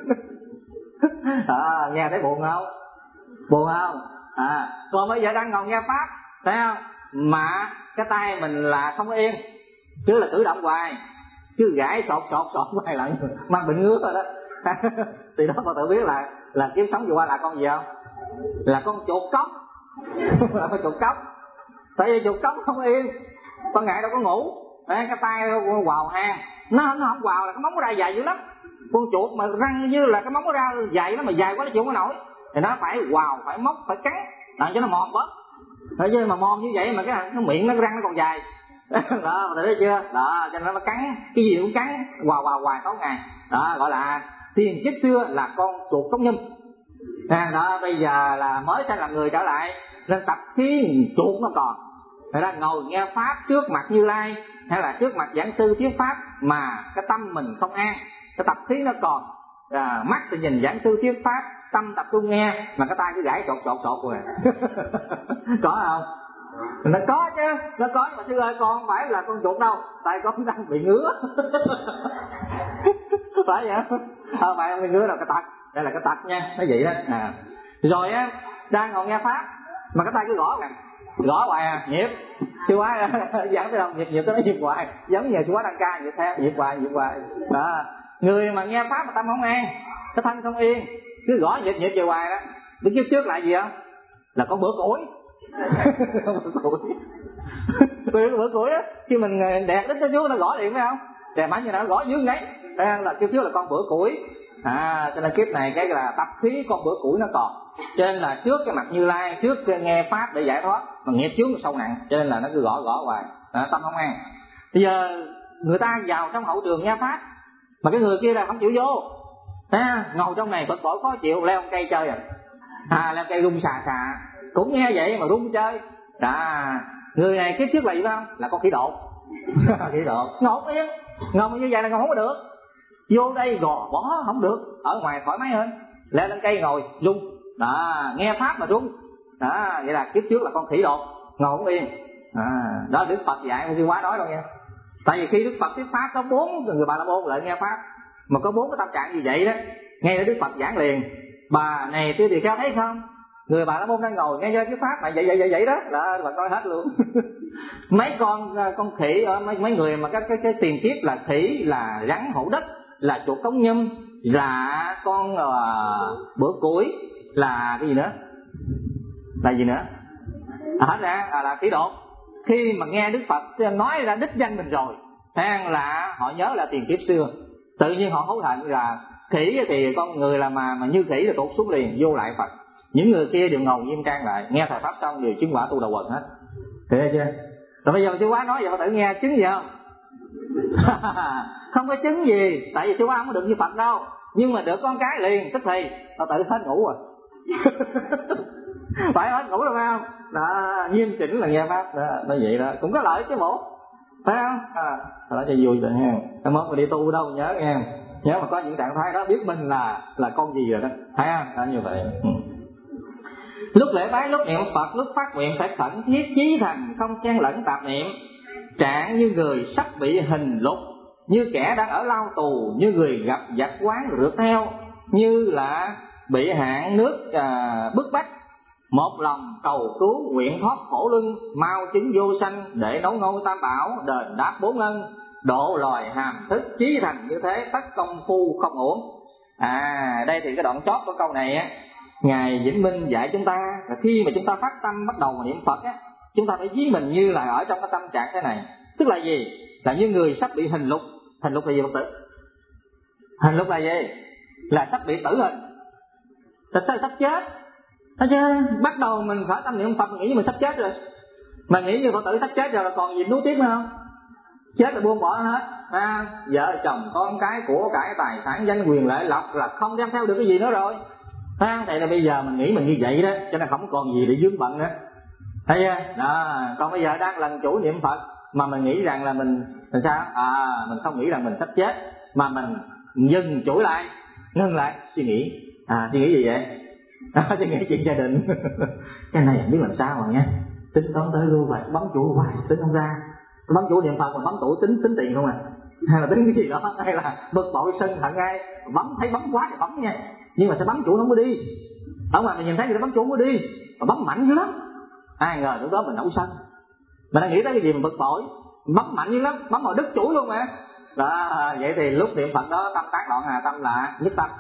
Đó, nghe thấy buồn không? Buồn không? Còn bây giờ đang ngồi nghe pháp, thấy không? Mà cái tay mình là không yên, cứ là cử động hoài, cứ gãi sọt hoài lại, mang bệnh ngứa rồi đó. Thì đó Phật tử biết là kiếp sống vừa qua là con gì không? Là con chuột cốc. Là con chuột cốc. Tại vì chuột cốc không yên, ban ngày đâu có ngủ, cái tay quào hang, nó không quào là cái móng nó ra dài dữ lắm. Con chuột mà răng như là cái móng nó ra dài lắm, mà dài quá nó chịu không nổi, thì nó phải quào, phải móc, phải cắn làm cho nó mòn bớt. Thấy chưa? Mà mòn như vậy mà cái miệng nó răng nó còn dài. Đó, thấy chưa? Đó, cho nên nó cắn, cái gì cũng cắn, quào hoài tối ngày. Đó, gọi là tiền kiếp xưa là con chuột cốc nhum. Đó, bây giờ là mới sanh làm người trở lại, nên tập khí chuột nó còn. Rồi đó, ngồi nghe pháp trước mặt Như Lai hay là trước mặt giảng sư thuyết pháp mà cái tâm mình không an, cái tập khí nó còn, mắt thì nhìn giảng sư thuyết pháp, tâm tập trung nghe mà cái tay cứ gãi sọt rồi. Có không? Nó có chứ, nó có, mà sư ơi con không phải là con chuột đâu, tại con đang bị ngứa. Phải vậy không? Phải bị ngứa là cái tật, đây là cái tật nha, nó vậy đó. Rồi á, đang ngồi nghe pháp mà cái tay cứ gõ hoài nhịp, sư quá giảng tới đâu nhịp tới nó nhịp hoài, giống như sư quá đăng ca vậy theo, nhịp hoài. Đó, người mà nghe pháp mà tâm không an, cái thân không yên, cứ gõ nhịp về hoài đó, Biết kiếp trước là gì không? Là có bữa củi. Bữa củi á, khi mình đẹp đến tới trước nó gõ liền phải không? Đẹp mạnh như nào gõ dưới đấy. Là kiếp trước là con bữa củi. Cho nên kiếp này cái là tập khí con bữa củi nó còn. Cho nên là trước cái mặt Như Lai, trước nghe pháp để giải thoát, mà nghiệp chướng sâu nặng, cho nên là nó cứ gõ hoài, tâm không an. Bây giờ người ta vào trong hậu trường nghe pháp, mà cái người kia là không chịu vô, ngồi trong này bực bội khó chịu, leo cây chơi leo cây rung xà xà, cũng nghe vậy mà rung chơi. Người này kiếp trước là gì không? Là con khỉ đột. Khỉ đột ngột yên, ngồi như vậy là không có được. Vô đây gò bó không được, ở ngoài thoải mái hơn, leo lên cây ngồi rung. Nghe pháp mà rung. Vậy là kiếp trước là con khỉ đột, ngồi không yên. Đó Đức Phật dạy, sư Quá nói đâu nha. Tại vì khi Đức Phật thuyết pháp có 4 người Bà La Môn lại nghe pháp, mà có 4 cái tâm trạng như vậy đó, nghe đến Đức Phật giảng liền: bà này Tiêu Tỳ Kheo thấy không, người Bà La Môn đang ngồi nghe cái pháp mà vậy đó, bà coi hết luôn. Mấy con khỉ ở mấy người mà cái tiền kiếp là khỉ, là rắn hổ đất, là chuột cống nhum, là con bữa củi, là cái gì nữa? Là gì nữa? Hết ra là khỉ đột. Khi mà nghe Đức Phật nói ra đích danh mình rồi, là họ nhớ là tiền kiếp xưa, tự nhiên họ hối hận. Là khỉ thì con người là mà như khỉ là tụt xuống liền vô lại Phật. Những người kia đều ngồi nghiêm trang lại, nghe thời pháp xong đều chứng quả tu đầu quần hết. Thấy chưa? Rồi bây giờ sư Quá nói vậy Phật tử nghe chứng gì không? Không có chứng gì, tại vì sư Quá không có được như Phật đâu, nhưng mà được con cái liền tức thì Phật tử hết ngủ rồi. Phải hết ngủ rồi phải không? Nghiêm chỉnh là nghe pháp đó, nó vậy đó, cũng có lợi chứ bộ, phải không? Đó cho vui rồi nha. Cảm ơn mà đi tu đâu nhớ nha, nhớ mà có những trạng thái đó biết mình là con gì rồi đó, thấy không? Đó, như vậy. Lúc lễ bái, lúc niệm Phật, lúc phát nguyện phải khẩn thiết chí thành, không xen lẫn tạp niệm. Trạng như người sắp bị hình lục, như kẻ đang ở lao tù, như người gặp giặc quán rượt theo, như là bị hạn nước bức bách, một lòng cầu cứu nguyện thoát khổ luân, mau chứng vô sanh để nấu ngôi tam bảo, đền đáp 4 ân, độ loài hàm thức chí thành như thế, tất công phu không uổng. Đây thì cái đoạn chót của câu này á, Ngài Vĩnh Minh dạy chúng ta là khi mà chúng ta phát tâm bắt đầu niệm Phật á, chúng ta phải ví mình như là ở trong cái tâm trạng thế này. Tức là gì? Là như người sắp bị hình lục. Hình lục là gì Phật tử? Hình lục là gì? Là sắp bị tử hình, sắp chết. Bắt đầu mình phải tâm niệm Phật, mình nghĩ mình sắp chết rồi. Mà nghĩ như Phật tử sắp chết rồi là còn gì nuối tiếc nữa không? Chết là buông bỏ hết. Vợ chồng con cái của cải tài sản danh quyền lợi lộc là không đem theo được cái gì nữa rồi. Tại là bây giờ mình nghĩ mình như vậy đó, cho nên không còn gì để vướng bận nữa. Thấy chưa? Còn bây giờ đang lần chủ niệm Phật mà mình nghĩ rằng là mình sao? Mình không nghĩ rằng mình sắp chết, mà mình dừng chuỗi lại, ngưng lại suy nghĩ. Suy nghĩ gì vậy? Suy nghĩ chuyện gia đình. Cái này không biết làm sao mà nha, tính toán tới luôn vậy, bấm chuỗi hoài tính không ra. Bấm chuỗi niệm Phật mà bấm chuỗi tính tiền không hay là tính cái gì đó, hay là bực bội sân hận ai, bấm thấy bấm quá thì bấm nha, nhưng mà sẽ bấm chuỗi không có đi. Ở ngoài mình nhìn thấy người ta bấm chuỗi không có đi, mà bấm mạnh dữ lắm. Ai ngờ lúc đó mình nổi sân, mình đang nghĩ tới cái gì mà bực bội, bấm mạnh dữ lắm, bấm vào đứt chuỗi luôn mà. Vậy thì lúc niệm Phật đó tâm tán loạn, tâm là nhất tâm.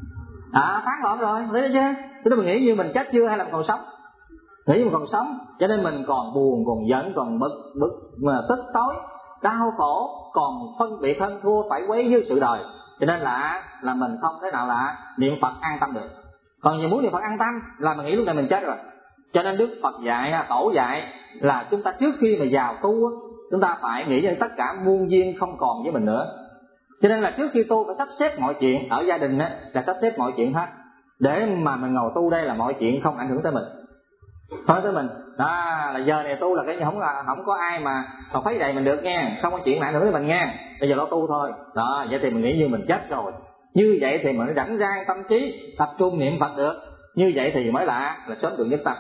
Tán loạn rồi, thấy chưa? Thế đó mình nghĩ như mình chết chưa hay là còn sống? Nghĩ như mình còn sống, cho nên mình còn buồn, còn giận, còn bực mà tức tối, đau khổ, còn phân biệt hơn thua, phải quấy với sự đời. Cho nên là mình không thể nào là niệm Phật an tâm được. Còn nếu muốn niệm Phật an tâm là mình nghĩ lúc này mình chết rồi. Cho nên Đức Phật dạy, Tổ dạy là chúng ta trước khi mà vào tu, chúng ta phải nghĩ đến tất cả muôn duyên không còn với mình nữa. Cho nên là trước khi tu phải sắp xếp mọi chuyện ở gia đình là sắp xếp mọi chuyện hết, để mà mình ngồi tu đây là mọi chuyện không ảnh hưởng tới mình. Nói tới mình là giờ này tu là cái không có ai mà khuấy đầy mình được nha, không có chuyện nào ảnh hưởng tới mình nha. Bây giờ lo tu thôi. Vậy thì mình nghĩ như mình chết rồi. Như vậy thì mình rảnh rang tâm trí tập trung niệm Phật được. Như vậy thì mới là sớm được nhất tâm.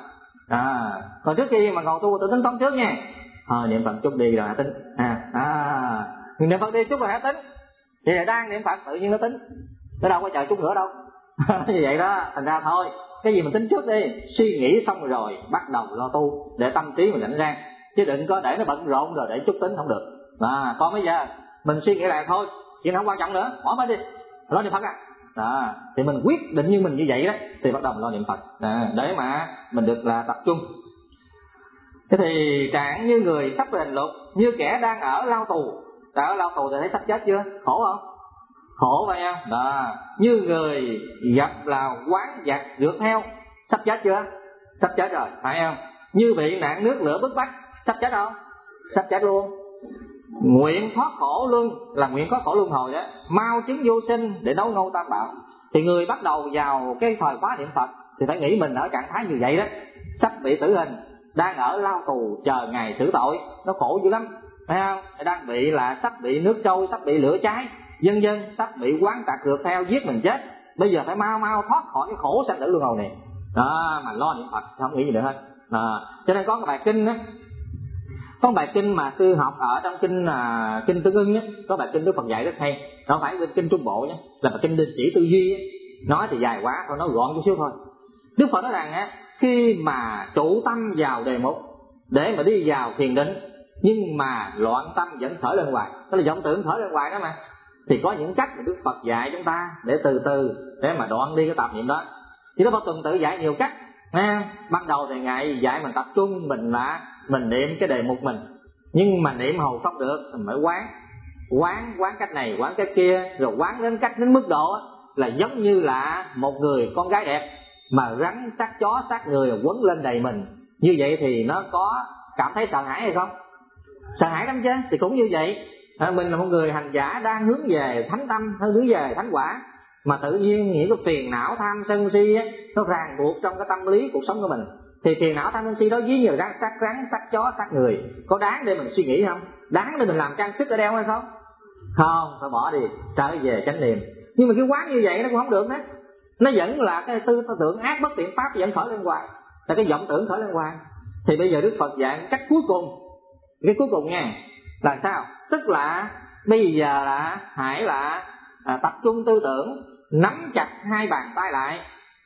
Còn trước khi mà ngồi tu tự tính toán trước nha. Niệm Phật chút đi rồi hãy tính. Niệm Phật đi chút rồi hãy tính. Vậy là đang niệm Phật tự nhiên nó tính. Nó đâu có chờ chút nữa đâu. Như vậy đó, thành ra thôi, cái gì mình tính trước đi, suy nghĩ xong rồi bắt đầu lo tu để tâm trí mình rảnh rang, chứ đừng có để nó bận rộn rồi để chút tính không được. Còn bây giờ mình suy nghĩ lại thôi, chuyện không quan trọng nữa, bỏ bớt đi, lo niệm Phật đó. Thì mình quyết định như mình như vậy đó thì bắt đầu mình lo niệm Phật để mà mình được là tập trung. Thế thì trạng như người sắp về hình lục, như kẻ đang ở lao tù. Ở lao tù thì thấy sắp chết chưa? Khổ không? Khổ phải không? Đó. Như người gặp là quán giặc rượt theo, sắp chết chưa? Sắp chết rồi, phải không? Như bị nạn nước lửa bức bách, sắp chết không? Sắp chết luôn. Nguyện thoát khổ luân, là nguyện thoát khổ luân hồi đó, mau chứng vô sinh để đấu ngâu tam bảo. Thì người bắt đầu vào cái thời khóa niệm Phật thì phải nghĩ mình ở trạng thái như vậy đó, sắp bị tử hình, đang ở lao tù chờ ngày xử tội, nó khổ dữ lắm, phải không? Đang bị là sắp bị nước trôi, sắp bị lửa cháy, vân vân, sắp bị quán tặc rượt theo giết mình chết. Bây giờ phải mau mau thoát khỏi cái khổ sanh tử luân hồi này đó, mà lo niệm Phật không nghĩ gì nữa hết. Cho nên có cái bài kinh đó, có bài kinh mà sư học ở trong kinh Tương Ưng nhé, có bài kinh Đức Phật dạy rất hay, không phải kinh Trung Bộ nhé, là bài kinh Định Chỉ Tư Duy ấy. Nói thì dài quá, thôi nói gọn chút xíu thôi. Đức Phật nói rằng á, khi mà trụ tâm vào đề mục để mà đi vào thiền định, nhưng mà loạn tâm vẫn khởi lên hoài, tức là vọng tưởng khởi lên hoài đó mà, thì có những cách mà Đức Phật dạy chúng ta để từ từ để mà đoạn đi cái tạp niệm đó. Thì Đức Phật tuần tự dạy nhiều cách. Ban đầu thì Ngài dạy mình tập trung, mình niệm cái đề mục mình, nhưng mà niệm hầu không được, mình phải quán cách này, quán cách kia, rồi quán đến cách đến mức độ là giống như là một người con gái đẹp mà rắn sát chó sát người quấn lên đầy mình. Như vậy thì nó có cảm thấy sợ hãi hay không? Sợ hãi lắm chứ. Thì cũng như vậy, mình là một người hành giả đang hướng về thánh tâm, hướng về thánh quả, mà tự nhiên những cái phiền não tham sân si ấy, nó ràng buộc trong cái tâm lý cuộc sống của mình, thì phiền não tham sân si đó ví như rắn sát chó sát người, có đáng để mình suy nghĩ không? Đáng để mình làm trang sức ở đeo hay không? Không, phải bỏ đi, trở về chánh niệm. Nhưng mà cái quán như vậy nó cũng không được đó, nó vẫn là cái tư tưởng ác bất tiện pháp vẫn khởi lên hoài, là cái vọng tưởng khởi lên hoài. Thì bây giờ Đức Phật dạy cách cuối cùng, cái cuối cùng nha, là sao? Tức là bây giờ là hãy là tập trung tư tưởng, nắm chặt hai bàn tay lại,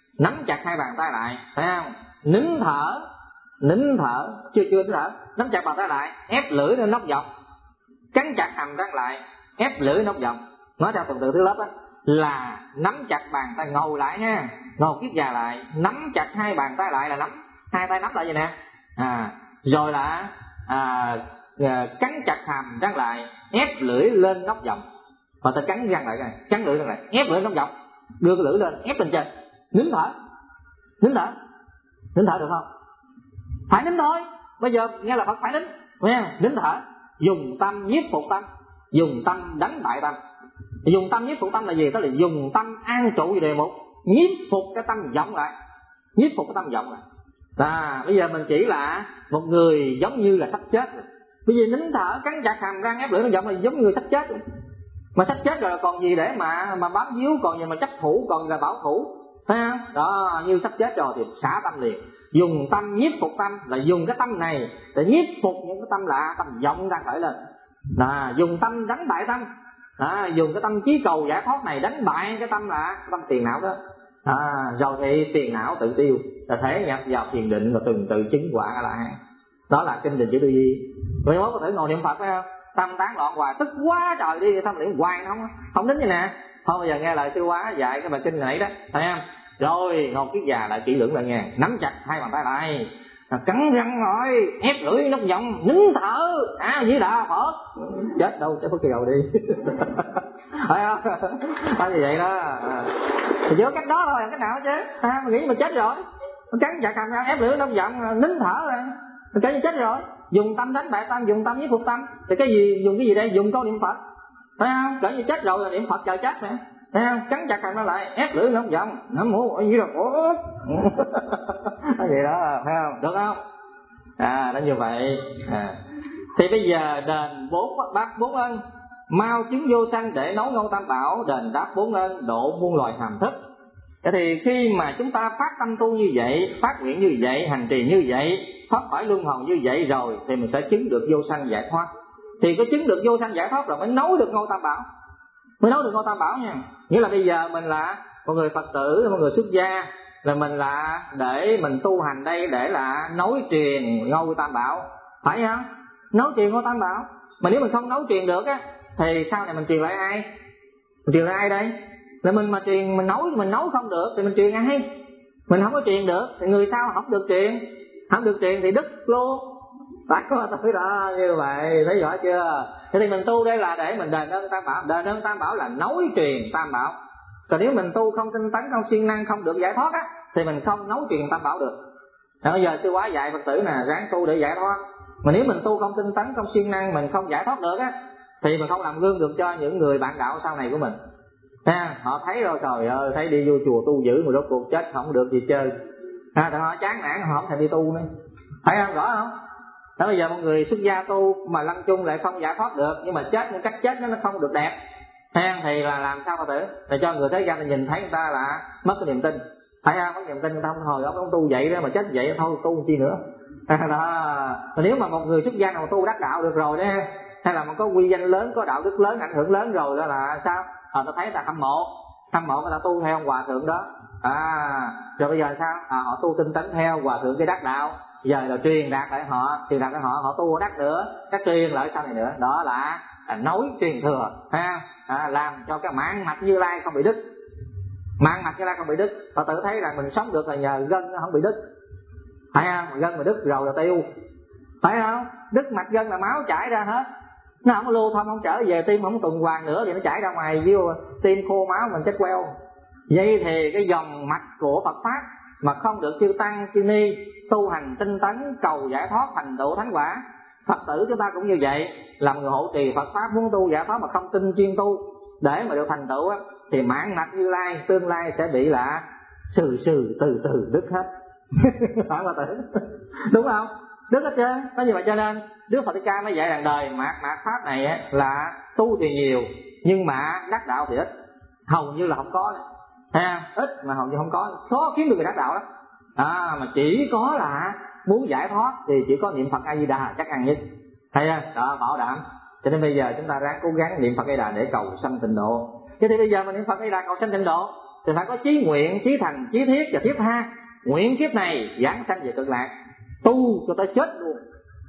phải không? Nín thở, chưa nín thở, nắm chặt bàn tay lại, ép lưỡi lên nóc dọc, cắn chặt hàm răng lại, ép lưỡi nóc dọc. Nói theo tuần tự thứ lớp á, là nắm chặt bàn tay, ngồi lại nha, ngồi kiết già lại, nắm chặt hai bàn tay lại, là nắm hai tay nắm lại vậy nè, rồi là cắn chặt hàm răng lại, ép lưỡi lên nóc dọc. Và ta cắn răng lại, cắn lưỡi lại, ép lưỡi nóc dọc, đưa cái lưỡi lên, ép lên trên, nín thở được không? Phải nín thôi. Bây giờ nghe là Phật phải nín, nghe nín thở, dùng tâm nhiếp phục tâm, dùng tâm đánh bại tâm. Dùng tâm nhiếp phục tâm là gì? Tức là dùng tâm an trụ về đề mục, nhiếp phục cái tâm vọng lại. Bây giờ mình chỉ là một người giống như là sắp chết rồi. Bây giờ nín thở, cắn chặt hàm răng, ép lưỡi nó vọng là giống như người sắp chết rồi. Mà sắp chết rồi còn gì để mà bám víu, còn gì mà chấp thủ, còn gì là bảo thủ, phải không? Đó, như sắp chết rồi thì xả tâm liền. Dùng tâm nhiếp phục tâm là dùng cái tâm này để nhiếp phục những cái tâm lạ, tâm vọng đang khởi lên. Dùng tâm đánh bại tâm, dùng cái tâm chí cầu giải thoát này đánh bại cái tâm lạ, cái tâm phiền não đó. Rồi thì phiền não tự tiêu, là thể nhập vào thiền định và từng tự chứng quả A La Hán. Đó là kinh Định Chỉ Tư Duy. Vậy mới có thể ngồi niệm Phật, phải không? Tâm tán loạn hoài, tức quá trời đi, tâm niệm hoài không đến như nè. Thôi bây giờ nghe lời sư Hóa dạy cái bài kinh này đó, thấy không? Rồi ngồi kiết già lại kỹ lưỡng lại nha, nắm chặt hai bàn tay lại, cắn răng rồi, ép lưỡi nóc vọng, nín thở, với đạo Phật. Chết đâu, chết Phật kỳ đầu đi. Thấy không? Phải như vậy đó. Thì chỉ có cách đó thôi, cách nào chứ? Mình nghĩ mà chết rồi, cắn chặt hàm răng, ép lưỡi nóc vọng, nín thở rồi, cái gì chết rồi. Dùng tâm đánh bại tâm, dùng tâm nhiếp phục tâm. Thì cái gì, dùng cái gì đây? Dùng câu niệm Phật, phải không? Cỡ như chết rồi là niệm Phật chờ chết nè, thấy không? Cắn chặt hàm răng lại, ép lưỡi nóc vọng, nắm mũ ở dưới đầu cổ. Nói vậy đó, phải không? Được không? Nó như vậy. Thì bây giờ đền bác bốn ân, mau chứng vô sanh để nấu ngâu tam bảo, đền đáp bốn ân, độ muôn loài hàm thức. Thế thì khi mà chúng ta phát tâm tu như vậy, phát nguyện như vậy, hành trì như vậy, thoát khỏi luân hồi như vậy rồi, thì mình sẽ chứng được vô sanh giải thoát. Thì có chứng được vô sanh giải thoát rồi mới nấu được ngôi tam bảo, nha. Nghĩa là bây giờ mình là một người Phật tử, một người xuất gia, là mình là để mình tu hành đây để là nối truyền ngôi tam bảo, phải không? Nối truyền ngôi tam bảo. Mà nếu mình không nối truyền được á, thì sau này mình truyền lại ai? Mình truyền lại ai đây? là mình mà truyền mình nấu không được thì mình truyền ai? Mình không có truyền được thì người sau không được truyền thì đứt luôn. Phải có tôi đó như vậy, thấy rõ chưa? Thế thì mình tu đây là để mình đền ơn Tam Bảo. Đền ơn Tam Bảo là nối truyền Tam Bảo. Còn nếu mình tu không tinh tấn, không siêng năng, không được giải thoát á, thì mình không nối truyền Tam Bảo được. Bây giờ sư Quá dạy Phật tử nè, ráng tu để giải thoát. Mà nếu mình tu không tinh tấn, không siêng năng, mình không giải thoát được á, thì mình không làm gương được cho những người bạn đạo sau này của mình. Họ thấy rồi, trời ơi, thấy đi vô chùa tu dữ mà rốt cuộc chết không được gì chơi. Họ chán nản, họ không thể đi tu nữa. Thấy không? Rõ không? Đó, bây giờ một người xuất gia tu mà lăng chung lại không giải thoát được, nhưng mà chết một cách chết nó không được đẹp, thì là làm sao Phật tử? Để cho người thế gian nhìn thấy người ta là mất cái niềm tin. Thấy không? Mất niềm tin, người ta không hồi ông tu vậy đó mà chết vậy thôi tu chi nữa. Đó. Nếu mà một người xuất gia nào tu đắc đạo được rồi đó, hay là một có quy danh lớn, có đạo đức lớn, ảnh hưởng lớn rồi đó là sao? Tôi thấy người ta hâm mộ người ta tu theo ông hòa thượng đó. Rồi bây giờ sao? Họ tu tinh tấn theo hòa thượng cái đắc đạo. Giờ là truyền đạt lại họ, họ tu đắc nữa, các truyền lại sau này nữa. Đó là nối truyền thừa, làm cho cái mạng mạch Như Lai không bị đứt. Mạng mạch Như Lai không bị đứt. Họ tự thấy rằng mình sống được là nhờ gân nó không bị đứt. Phải không? Gân mà đứt rồi là tiêu. Phải không? Đứt mạch gân là máu chảy ra hết. Nó không có lưu thông, không trở về tim, không tuần hoàn nữa thì nó chảy ra ngoài vô tim khô máu mình chết queo. Vậy thì cái dòng mạch của Phật pháp mà không được chư tăng chư ni tu hành tinh tấn cầu giải thoát thành tựu thánh quả. Phật tử chúng ta cũng như vậy, làm người hộ trì Phật pháp muốn tu giải thoát mà không tinh chuyên tu để mà được thành tựu á, thì mãn mạch Như Lai tương lai sẽ bị là từ từ đứt hết. Phải Phật tử đúng không? Đứt hết trơn. Nói như vậy cho nên Đức Phật Thích Ca mới dạy rằng đời mạt pháp này á, là tu thì nhiều nhưng mà đắc đạo thì ít, hầu như là không có. Ít mà hầu như không có, khó kiếm được người đắc đạo lắm. Mà chỉ có là muốn giải thoát thì chỉ có niệm Phật A Di Đà chắc ăn nhất. Thấy không? Đó, bảo đảm. Cho nên bây giờ chúng ta ráng cố gắng niệm Phật A Di Đà để cầu sanh tịnh độ. Thế thì bây giờ mà niệm Phật A Di Đà cầu sanh tịnh độ thì phải có chí nguyện, chí thành, chí thiết và thiết tha. Nguyện kiếp này giảng sanh về cực lạc, tu cho tới chết luôn.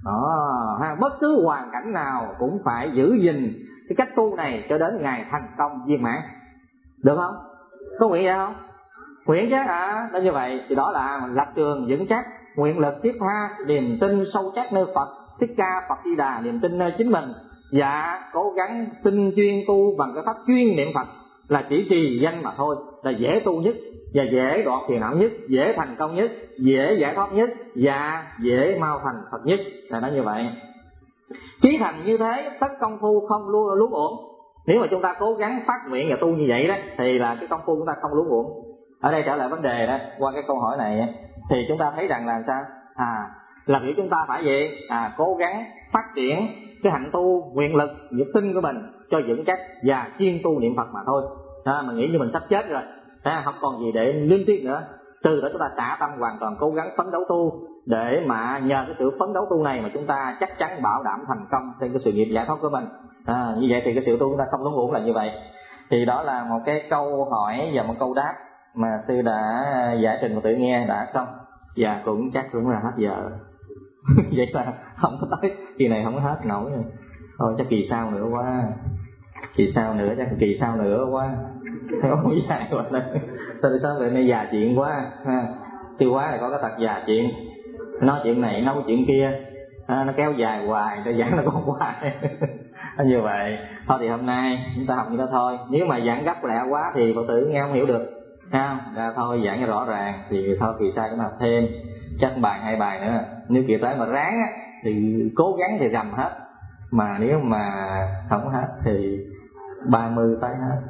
Bất cứ hoàn cảnh nào cũng phải giữ gìn cái cách tu này cho đến ngày thành công viên mãn. Được không? Có nguyện vậy không? Nguyện chứ. Đó như vậy thì đó là lập trường vững chắc, nguyện lực thiết tha, niềm tin sâu chắc nơi Phật Thích Ca, Phật Di Đà, niềm tin nơi chính mình, và cố gắng tinh chuyên tu bằng cái pháp chuyên niệm Phật, là chỉ trì danh mà thôi, là dễ tu nhất và dễ đoạn phiền não nhất, dễ thành công nhất, dễ giải thoát nhất và dễ mau thành Phật nhất. Là nó như vậy. Chí thành như thế, tất công phu không luống uổng. Nếu mà chúng ta cố gắng phát nguyện và tu như vậy đó thì là cái công phu chúng ta không luống uổng. Ở đây trở lại vấn đề đó, qua cái câu hỏi này thì chúng ta thấy rằng là sao? Là việc chúng ta phải gì? Cố gắng phát triển cái hạnh tu, nguyện lực, nghiệp tinh của mình cho vững chắc và chuyên tu niệm Phật mà thôi. Mình nghĩ như mình sắp chết rồi, không còn gì để liên tiếp nữa. Từ đó chúng ta trả tâm hoàn toàn cố gắng phấn đấu tu, để mà nhờ cái sự phấn đấu tu này mà chúng ta chắc chắn bảo đảm thành công trên cái sự nghiệp giải thoát của mình. Như vậy thì cái sự tu chúng ta không luống uổng là như vậy. Thì đó là một cái câu hỏi và một câu đáp mà sư đã giải trình và tự nghe đã xong, và cũng chắc cũng là hết giờ. Vậy là không có tới kỳ này, không có hết nổi rồi. Thôi chắc kỳ sau nữa quá, kỳ sau nữa chắc kỳ sau nữa quá. Không dài quá đây. Từ sao vậy, nay già chuyện quá. Sư Quá là có cái tật già chuyện, nói chuyện này nói chuyện kia, nó kéo dài hoài, cho giảng nó còn hoài. Như vậy thôi thì hôm nay chúng ta học như đó thôi. Nếu mà giảng gấp lẹ quá thì Phật tử nghe không hiểu được, thôi giảng cho rõ ràng thì thôi kỳ sau chúng ta học thêm chắc bài 2 bài nữa. Nếu kỳ tới mà ráng thì cố gắng thì rằm hết, mà nếu mà không hết thì 30 tới hết.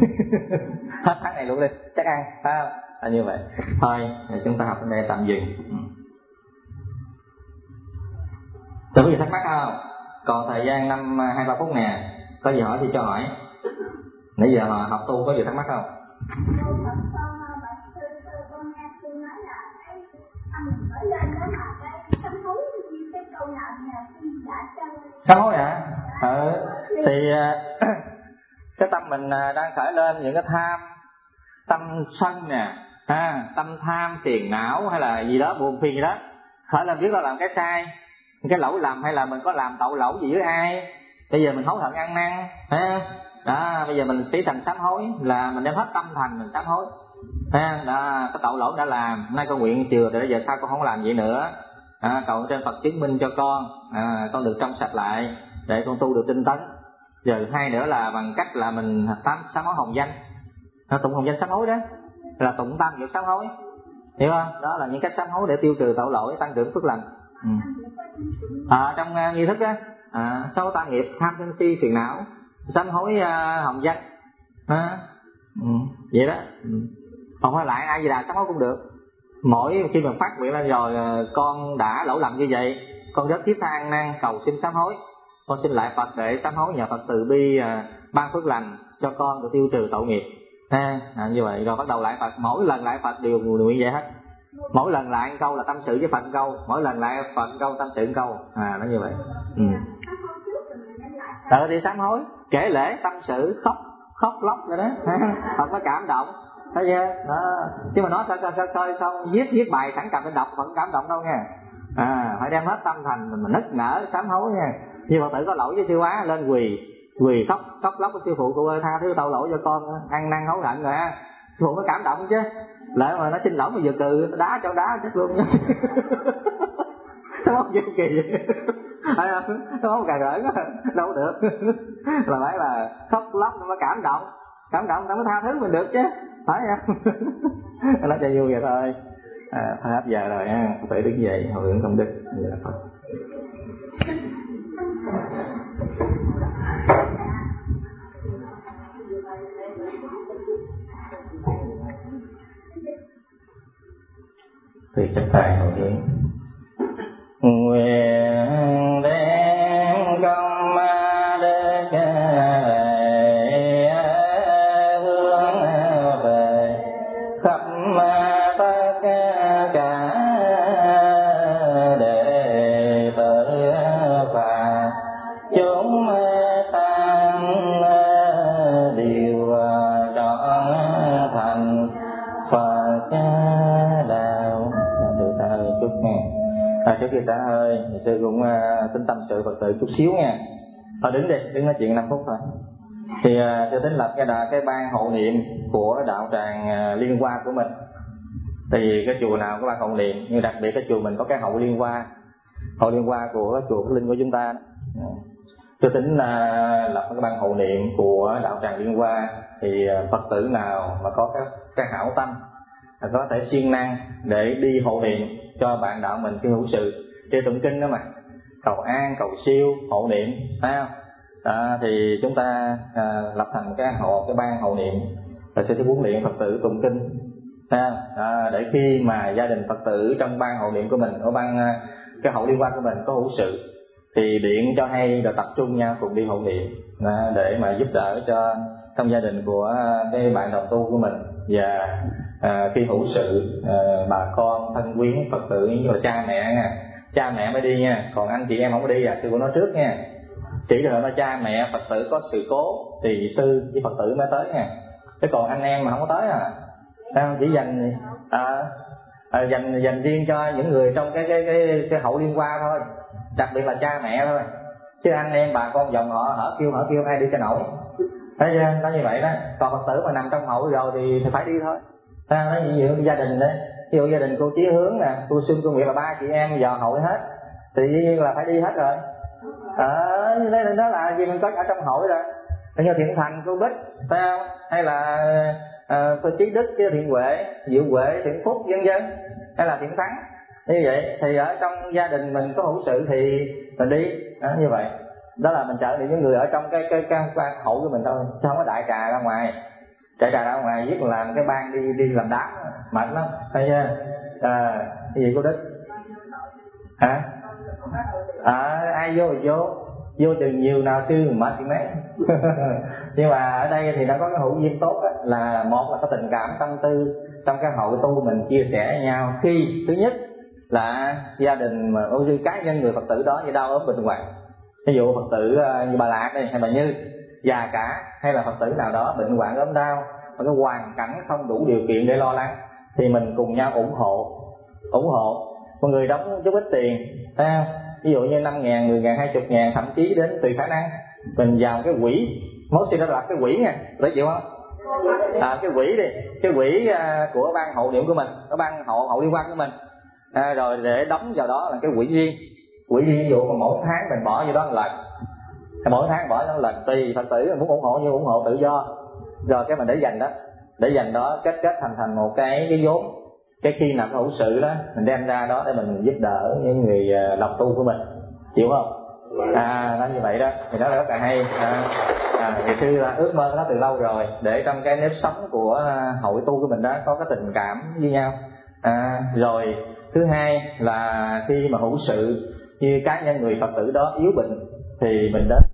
Hết tháng này luôn đi chắc ăn, phải không? Như vậy thôi chúng ta học đến đây tạm dừng. Có gì thắc mắc không? Còn thời gian 5-3 phút nè, có gì hỏi thì cho hỏi. Nãy giờ học tu có gì thắc mắc không? Sám hối hả? Thì cái tâm mình đang khởi lên những cái tham, tâm sân nè, tâm tham, phiền não hay là gì đó, buồn phiền gì đó, khởi lên biết là làm cái sai, cái lỗi lầm, hay là mình có làm tội lỗi gì với ai, bây giờ mình hối hận ăn năn, đó. Bây giờ mình tí thành sám hối là mình đem hết tâm thành mình sám hối đó, cái tội lỗi đã làm, nay con nguyện chừa từ bây giờ sau con không làm vậy nữa. Cầu trên Phật chứng minh cho con được trong sạch lại để con tu được tinh tấn. Giờ hai nữa là bằng cách là mình sám hối hồng danh, tụng hồng danh sám hối đó là tụng tam nghiệp sám hối, hiểu không? Đó là những cách sám hối để tiêu trừ tội lỗi, tăng trưởng phước lành. Trong nghi thức á, sáu tam nghiệp tham sân si phiền não, sám hối hồng danh vậy đó. Còn phải lại ai gì đà sám hối cũng được. Mỗi khi mà phát nguyện lên rồi con đã lỗi lầm như vậy, con rất thiết tha ăn năn cầu xin sám hối, con xin lại Phật để sám hối, nhờ Phật từ bi ban phước lành cho con được tiêu trừ tội nghiệp. Như vậy rồi bắt đầu lại Phật, mỗi lần lại Phật đều nguyện vậy hết. Mỗi lần lại một câu là tâm sự với Phật một câu, mỗi lần lại Phật một câu tâm sự một câu, nó như vậy. Rồi thì sám hối, kể lễ tâm sự, khóc lóc rồi đó, Phật mới cảm động, thấy chưa? Đó. Chứ mà nói thôi không viết bài sẵn cầm lên đọc Phật cảm động đâu nha. Phải đem hết tâm thành mình nức nở sám hối nha. Như Phật tử có lỗi với sư quá lên quỳ khóc lóc với sư phụ: "Cụ ơi, tha thứ tội lỗi cho con, ăn năn hối hận rồi ha." Sư phụ mới cảm động chứ. Lại mà nó xin lỗi mà vừa cừ đá cho đá chết luôn nha. Nó không chịu kỳ vậy. Nó không cà rỡn đâu được. Là phải là khóc lóc nó mới cảm động nó mới tha thứ mình được chứ, phải không? Nó cho vui vậy thôi. Hết giờ rồi ha, phải đứng dậy hồi hướng công đức. Dạ Phật. Từ chấp tay hồi hướng. Nguyện đem công đức hướng về khắp tất cả đệ tử và chúng sanh đều trọn thành Phật đạo. Từ xa hơi chút nha. Trước khi xả hơi, sư cũng tính tâm sự Phật tử chút xíu nha. Thôi đứng nói chuyện 5 phút thôi. Thì sư tính lập cái ban hộ niệm của đạo tràng Liên Hoa của mình. Thì cái chùa nào có ban hộ niệm, nhưng đặc biệt cái chùa mình có cái hậu Liên Hoa. Hậu Liên Hoa của chùa Phước Linh của chúng ta. Sư tính lập cái ban hộ niệm của đạo tràng Liên Hoa. Thì Phật tử nào mà có cái hảo tâm có thể siêng năng để đi hộ niệm cho bạn đạo mình cái hữu sự, chơi tụng kinh đó mà cầu an cầu siêu hộ niệm, thấy không? Thì chúng ta lập thành cái ban hộ niệm và sẽ huấn luyện Phật tử tụng kinh, thấy không? Để khi mà gia đình Phật tử trong ban hộ niệm của mình, ở ban cái hậu Liên Quan của mình có hữu sự thì điện cho hay rồi tập trung nhau cùng đi hộ niệm để mà giúp đỡ cho trong gia đình của cái bạn đồng tu của mình. Và khi hữu sự bà con thân quyến Phật tử như là cha mẹ nha, cha mẹ mới đi nha, còn anh chị em không có đi, sư cũng nói trước nha. Chỉ là nói cha mẹ Phật tử có sự cố thì sư với Phật tử mới tới nha, chứ còn anh em mà không có tới chỉ dành riêng cho những người trong cái hậu Liên Hoa thôi, đặc biệt là cha mẹ thôi, chứ anh em bà con dòng họ hở kêu ai đi cho nổi. Thấy chưa? Nó như vậy đó. Còn Phật tử mà nằm trong hậu rồi thì phải đi thôi. Nói ví dụ gia đình đấy, ví dụ gia đình cô Chí Hướng nè, cô Xuân, cô Nguyệt là 3 chị em dò hội hết thì dĩ nhiên là phải đi hết rồi. Đó là vì mình có ở trong hội rồi. Như Thiện Thành, cô Bích, phải không? Hay là cô Trí Đức, Thiện Huệ, Diệu Huệ, Thiện Phúc, vân vân, hay là Thiện Thắng. Như vậy thì ở trong gia đình mình có hữu sự thì mình đi như vậy. Đó là mình trợ để những người ở trong cái hậu của mình thôi, chứ không có đại trà ra ngoài. Đại trà ra ngoài viết làm cái ban đi làm đám mệt lắm, thấy chưa? Cái gì cô Đức hả? Ai vô từ nhiều nào sư mệt thì mấy. Nhưng mà ở đây thì nó có cái hữu duyên tốt đó, là một là có tình cảm tâm tư trong cái hội tu mình chia sẻ với nhau. Khi thứ nhất là gia đình mà cá nhân người Phật tử đó như đau ốm bệnh hoạn, ví dụ Phật tử như bà Lạc đây hay bà Như già cả, hay là Phật tử nào đó bệnh hoạn ốm đau mà cái hoàn cảnh không đủ điều kiện để lo lắng, thì mình cùng nhau ủng hộ. Mọi người đóng chút ít tiền, thấy không? Ví dụ như 5.000, 10.000, 20.000, thậm chí đến tùy khả năng mình vào cái quỹ Mối suy đó là cái quỹ nha, để chịu không? Cái quỹ đi, cái quỹ của ban hộ niệm của mình, cái ban hộ liên quan của mình, rồi để đóng vào đó là cái quỹ riêng. Quỹ riêng ví dụ mỗi tháng mình bỏ vô đó một lần, mỗi tháng bỏ nó lần, tùy Phật tử muốn ủng hộ như ủng hộ tự do. Rồi cái mình để dành đó kết thành một cái vốn. Cái khi nào có hữu sự đó mình đem ra đó để mình giúp đỡ những người lòng tu của mình, chịu không? Nó như vậy đó, thì đó là rất là hay. Thì sư là ước mơ đó từ lâu rồi, để trong cái nếp sống của hội tu của mình đó có cái tình cảm với nhau. Rồi thứ hai là khi mà hữu sự như cá nhân người Phật tử đó yếu bệnh thì mình đến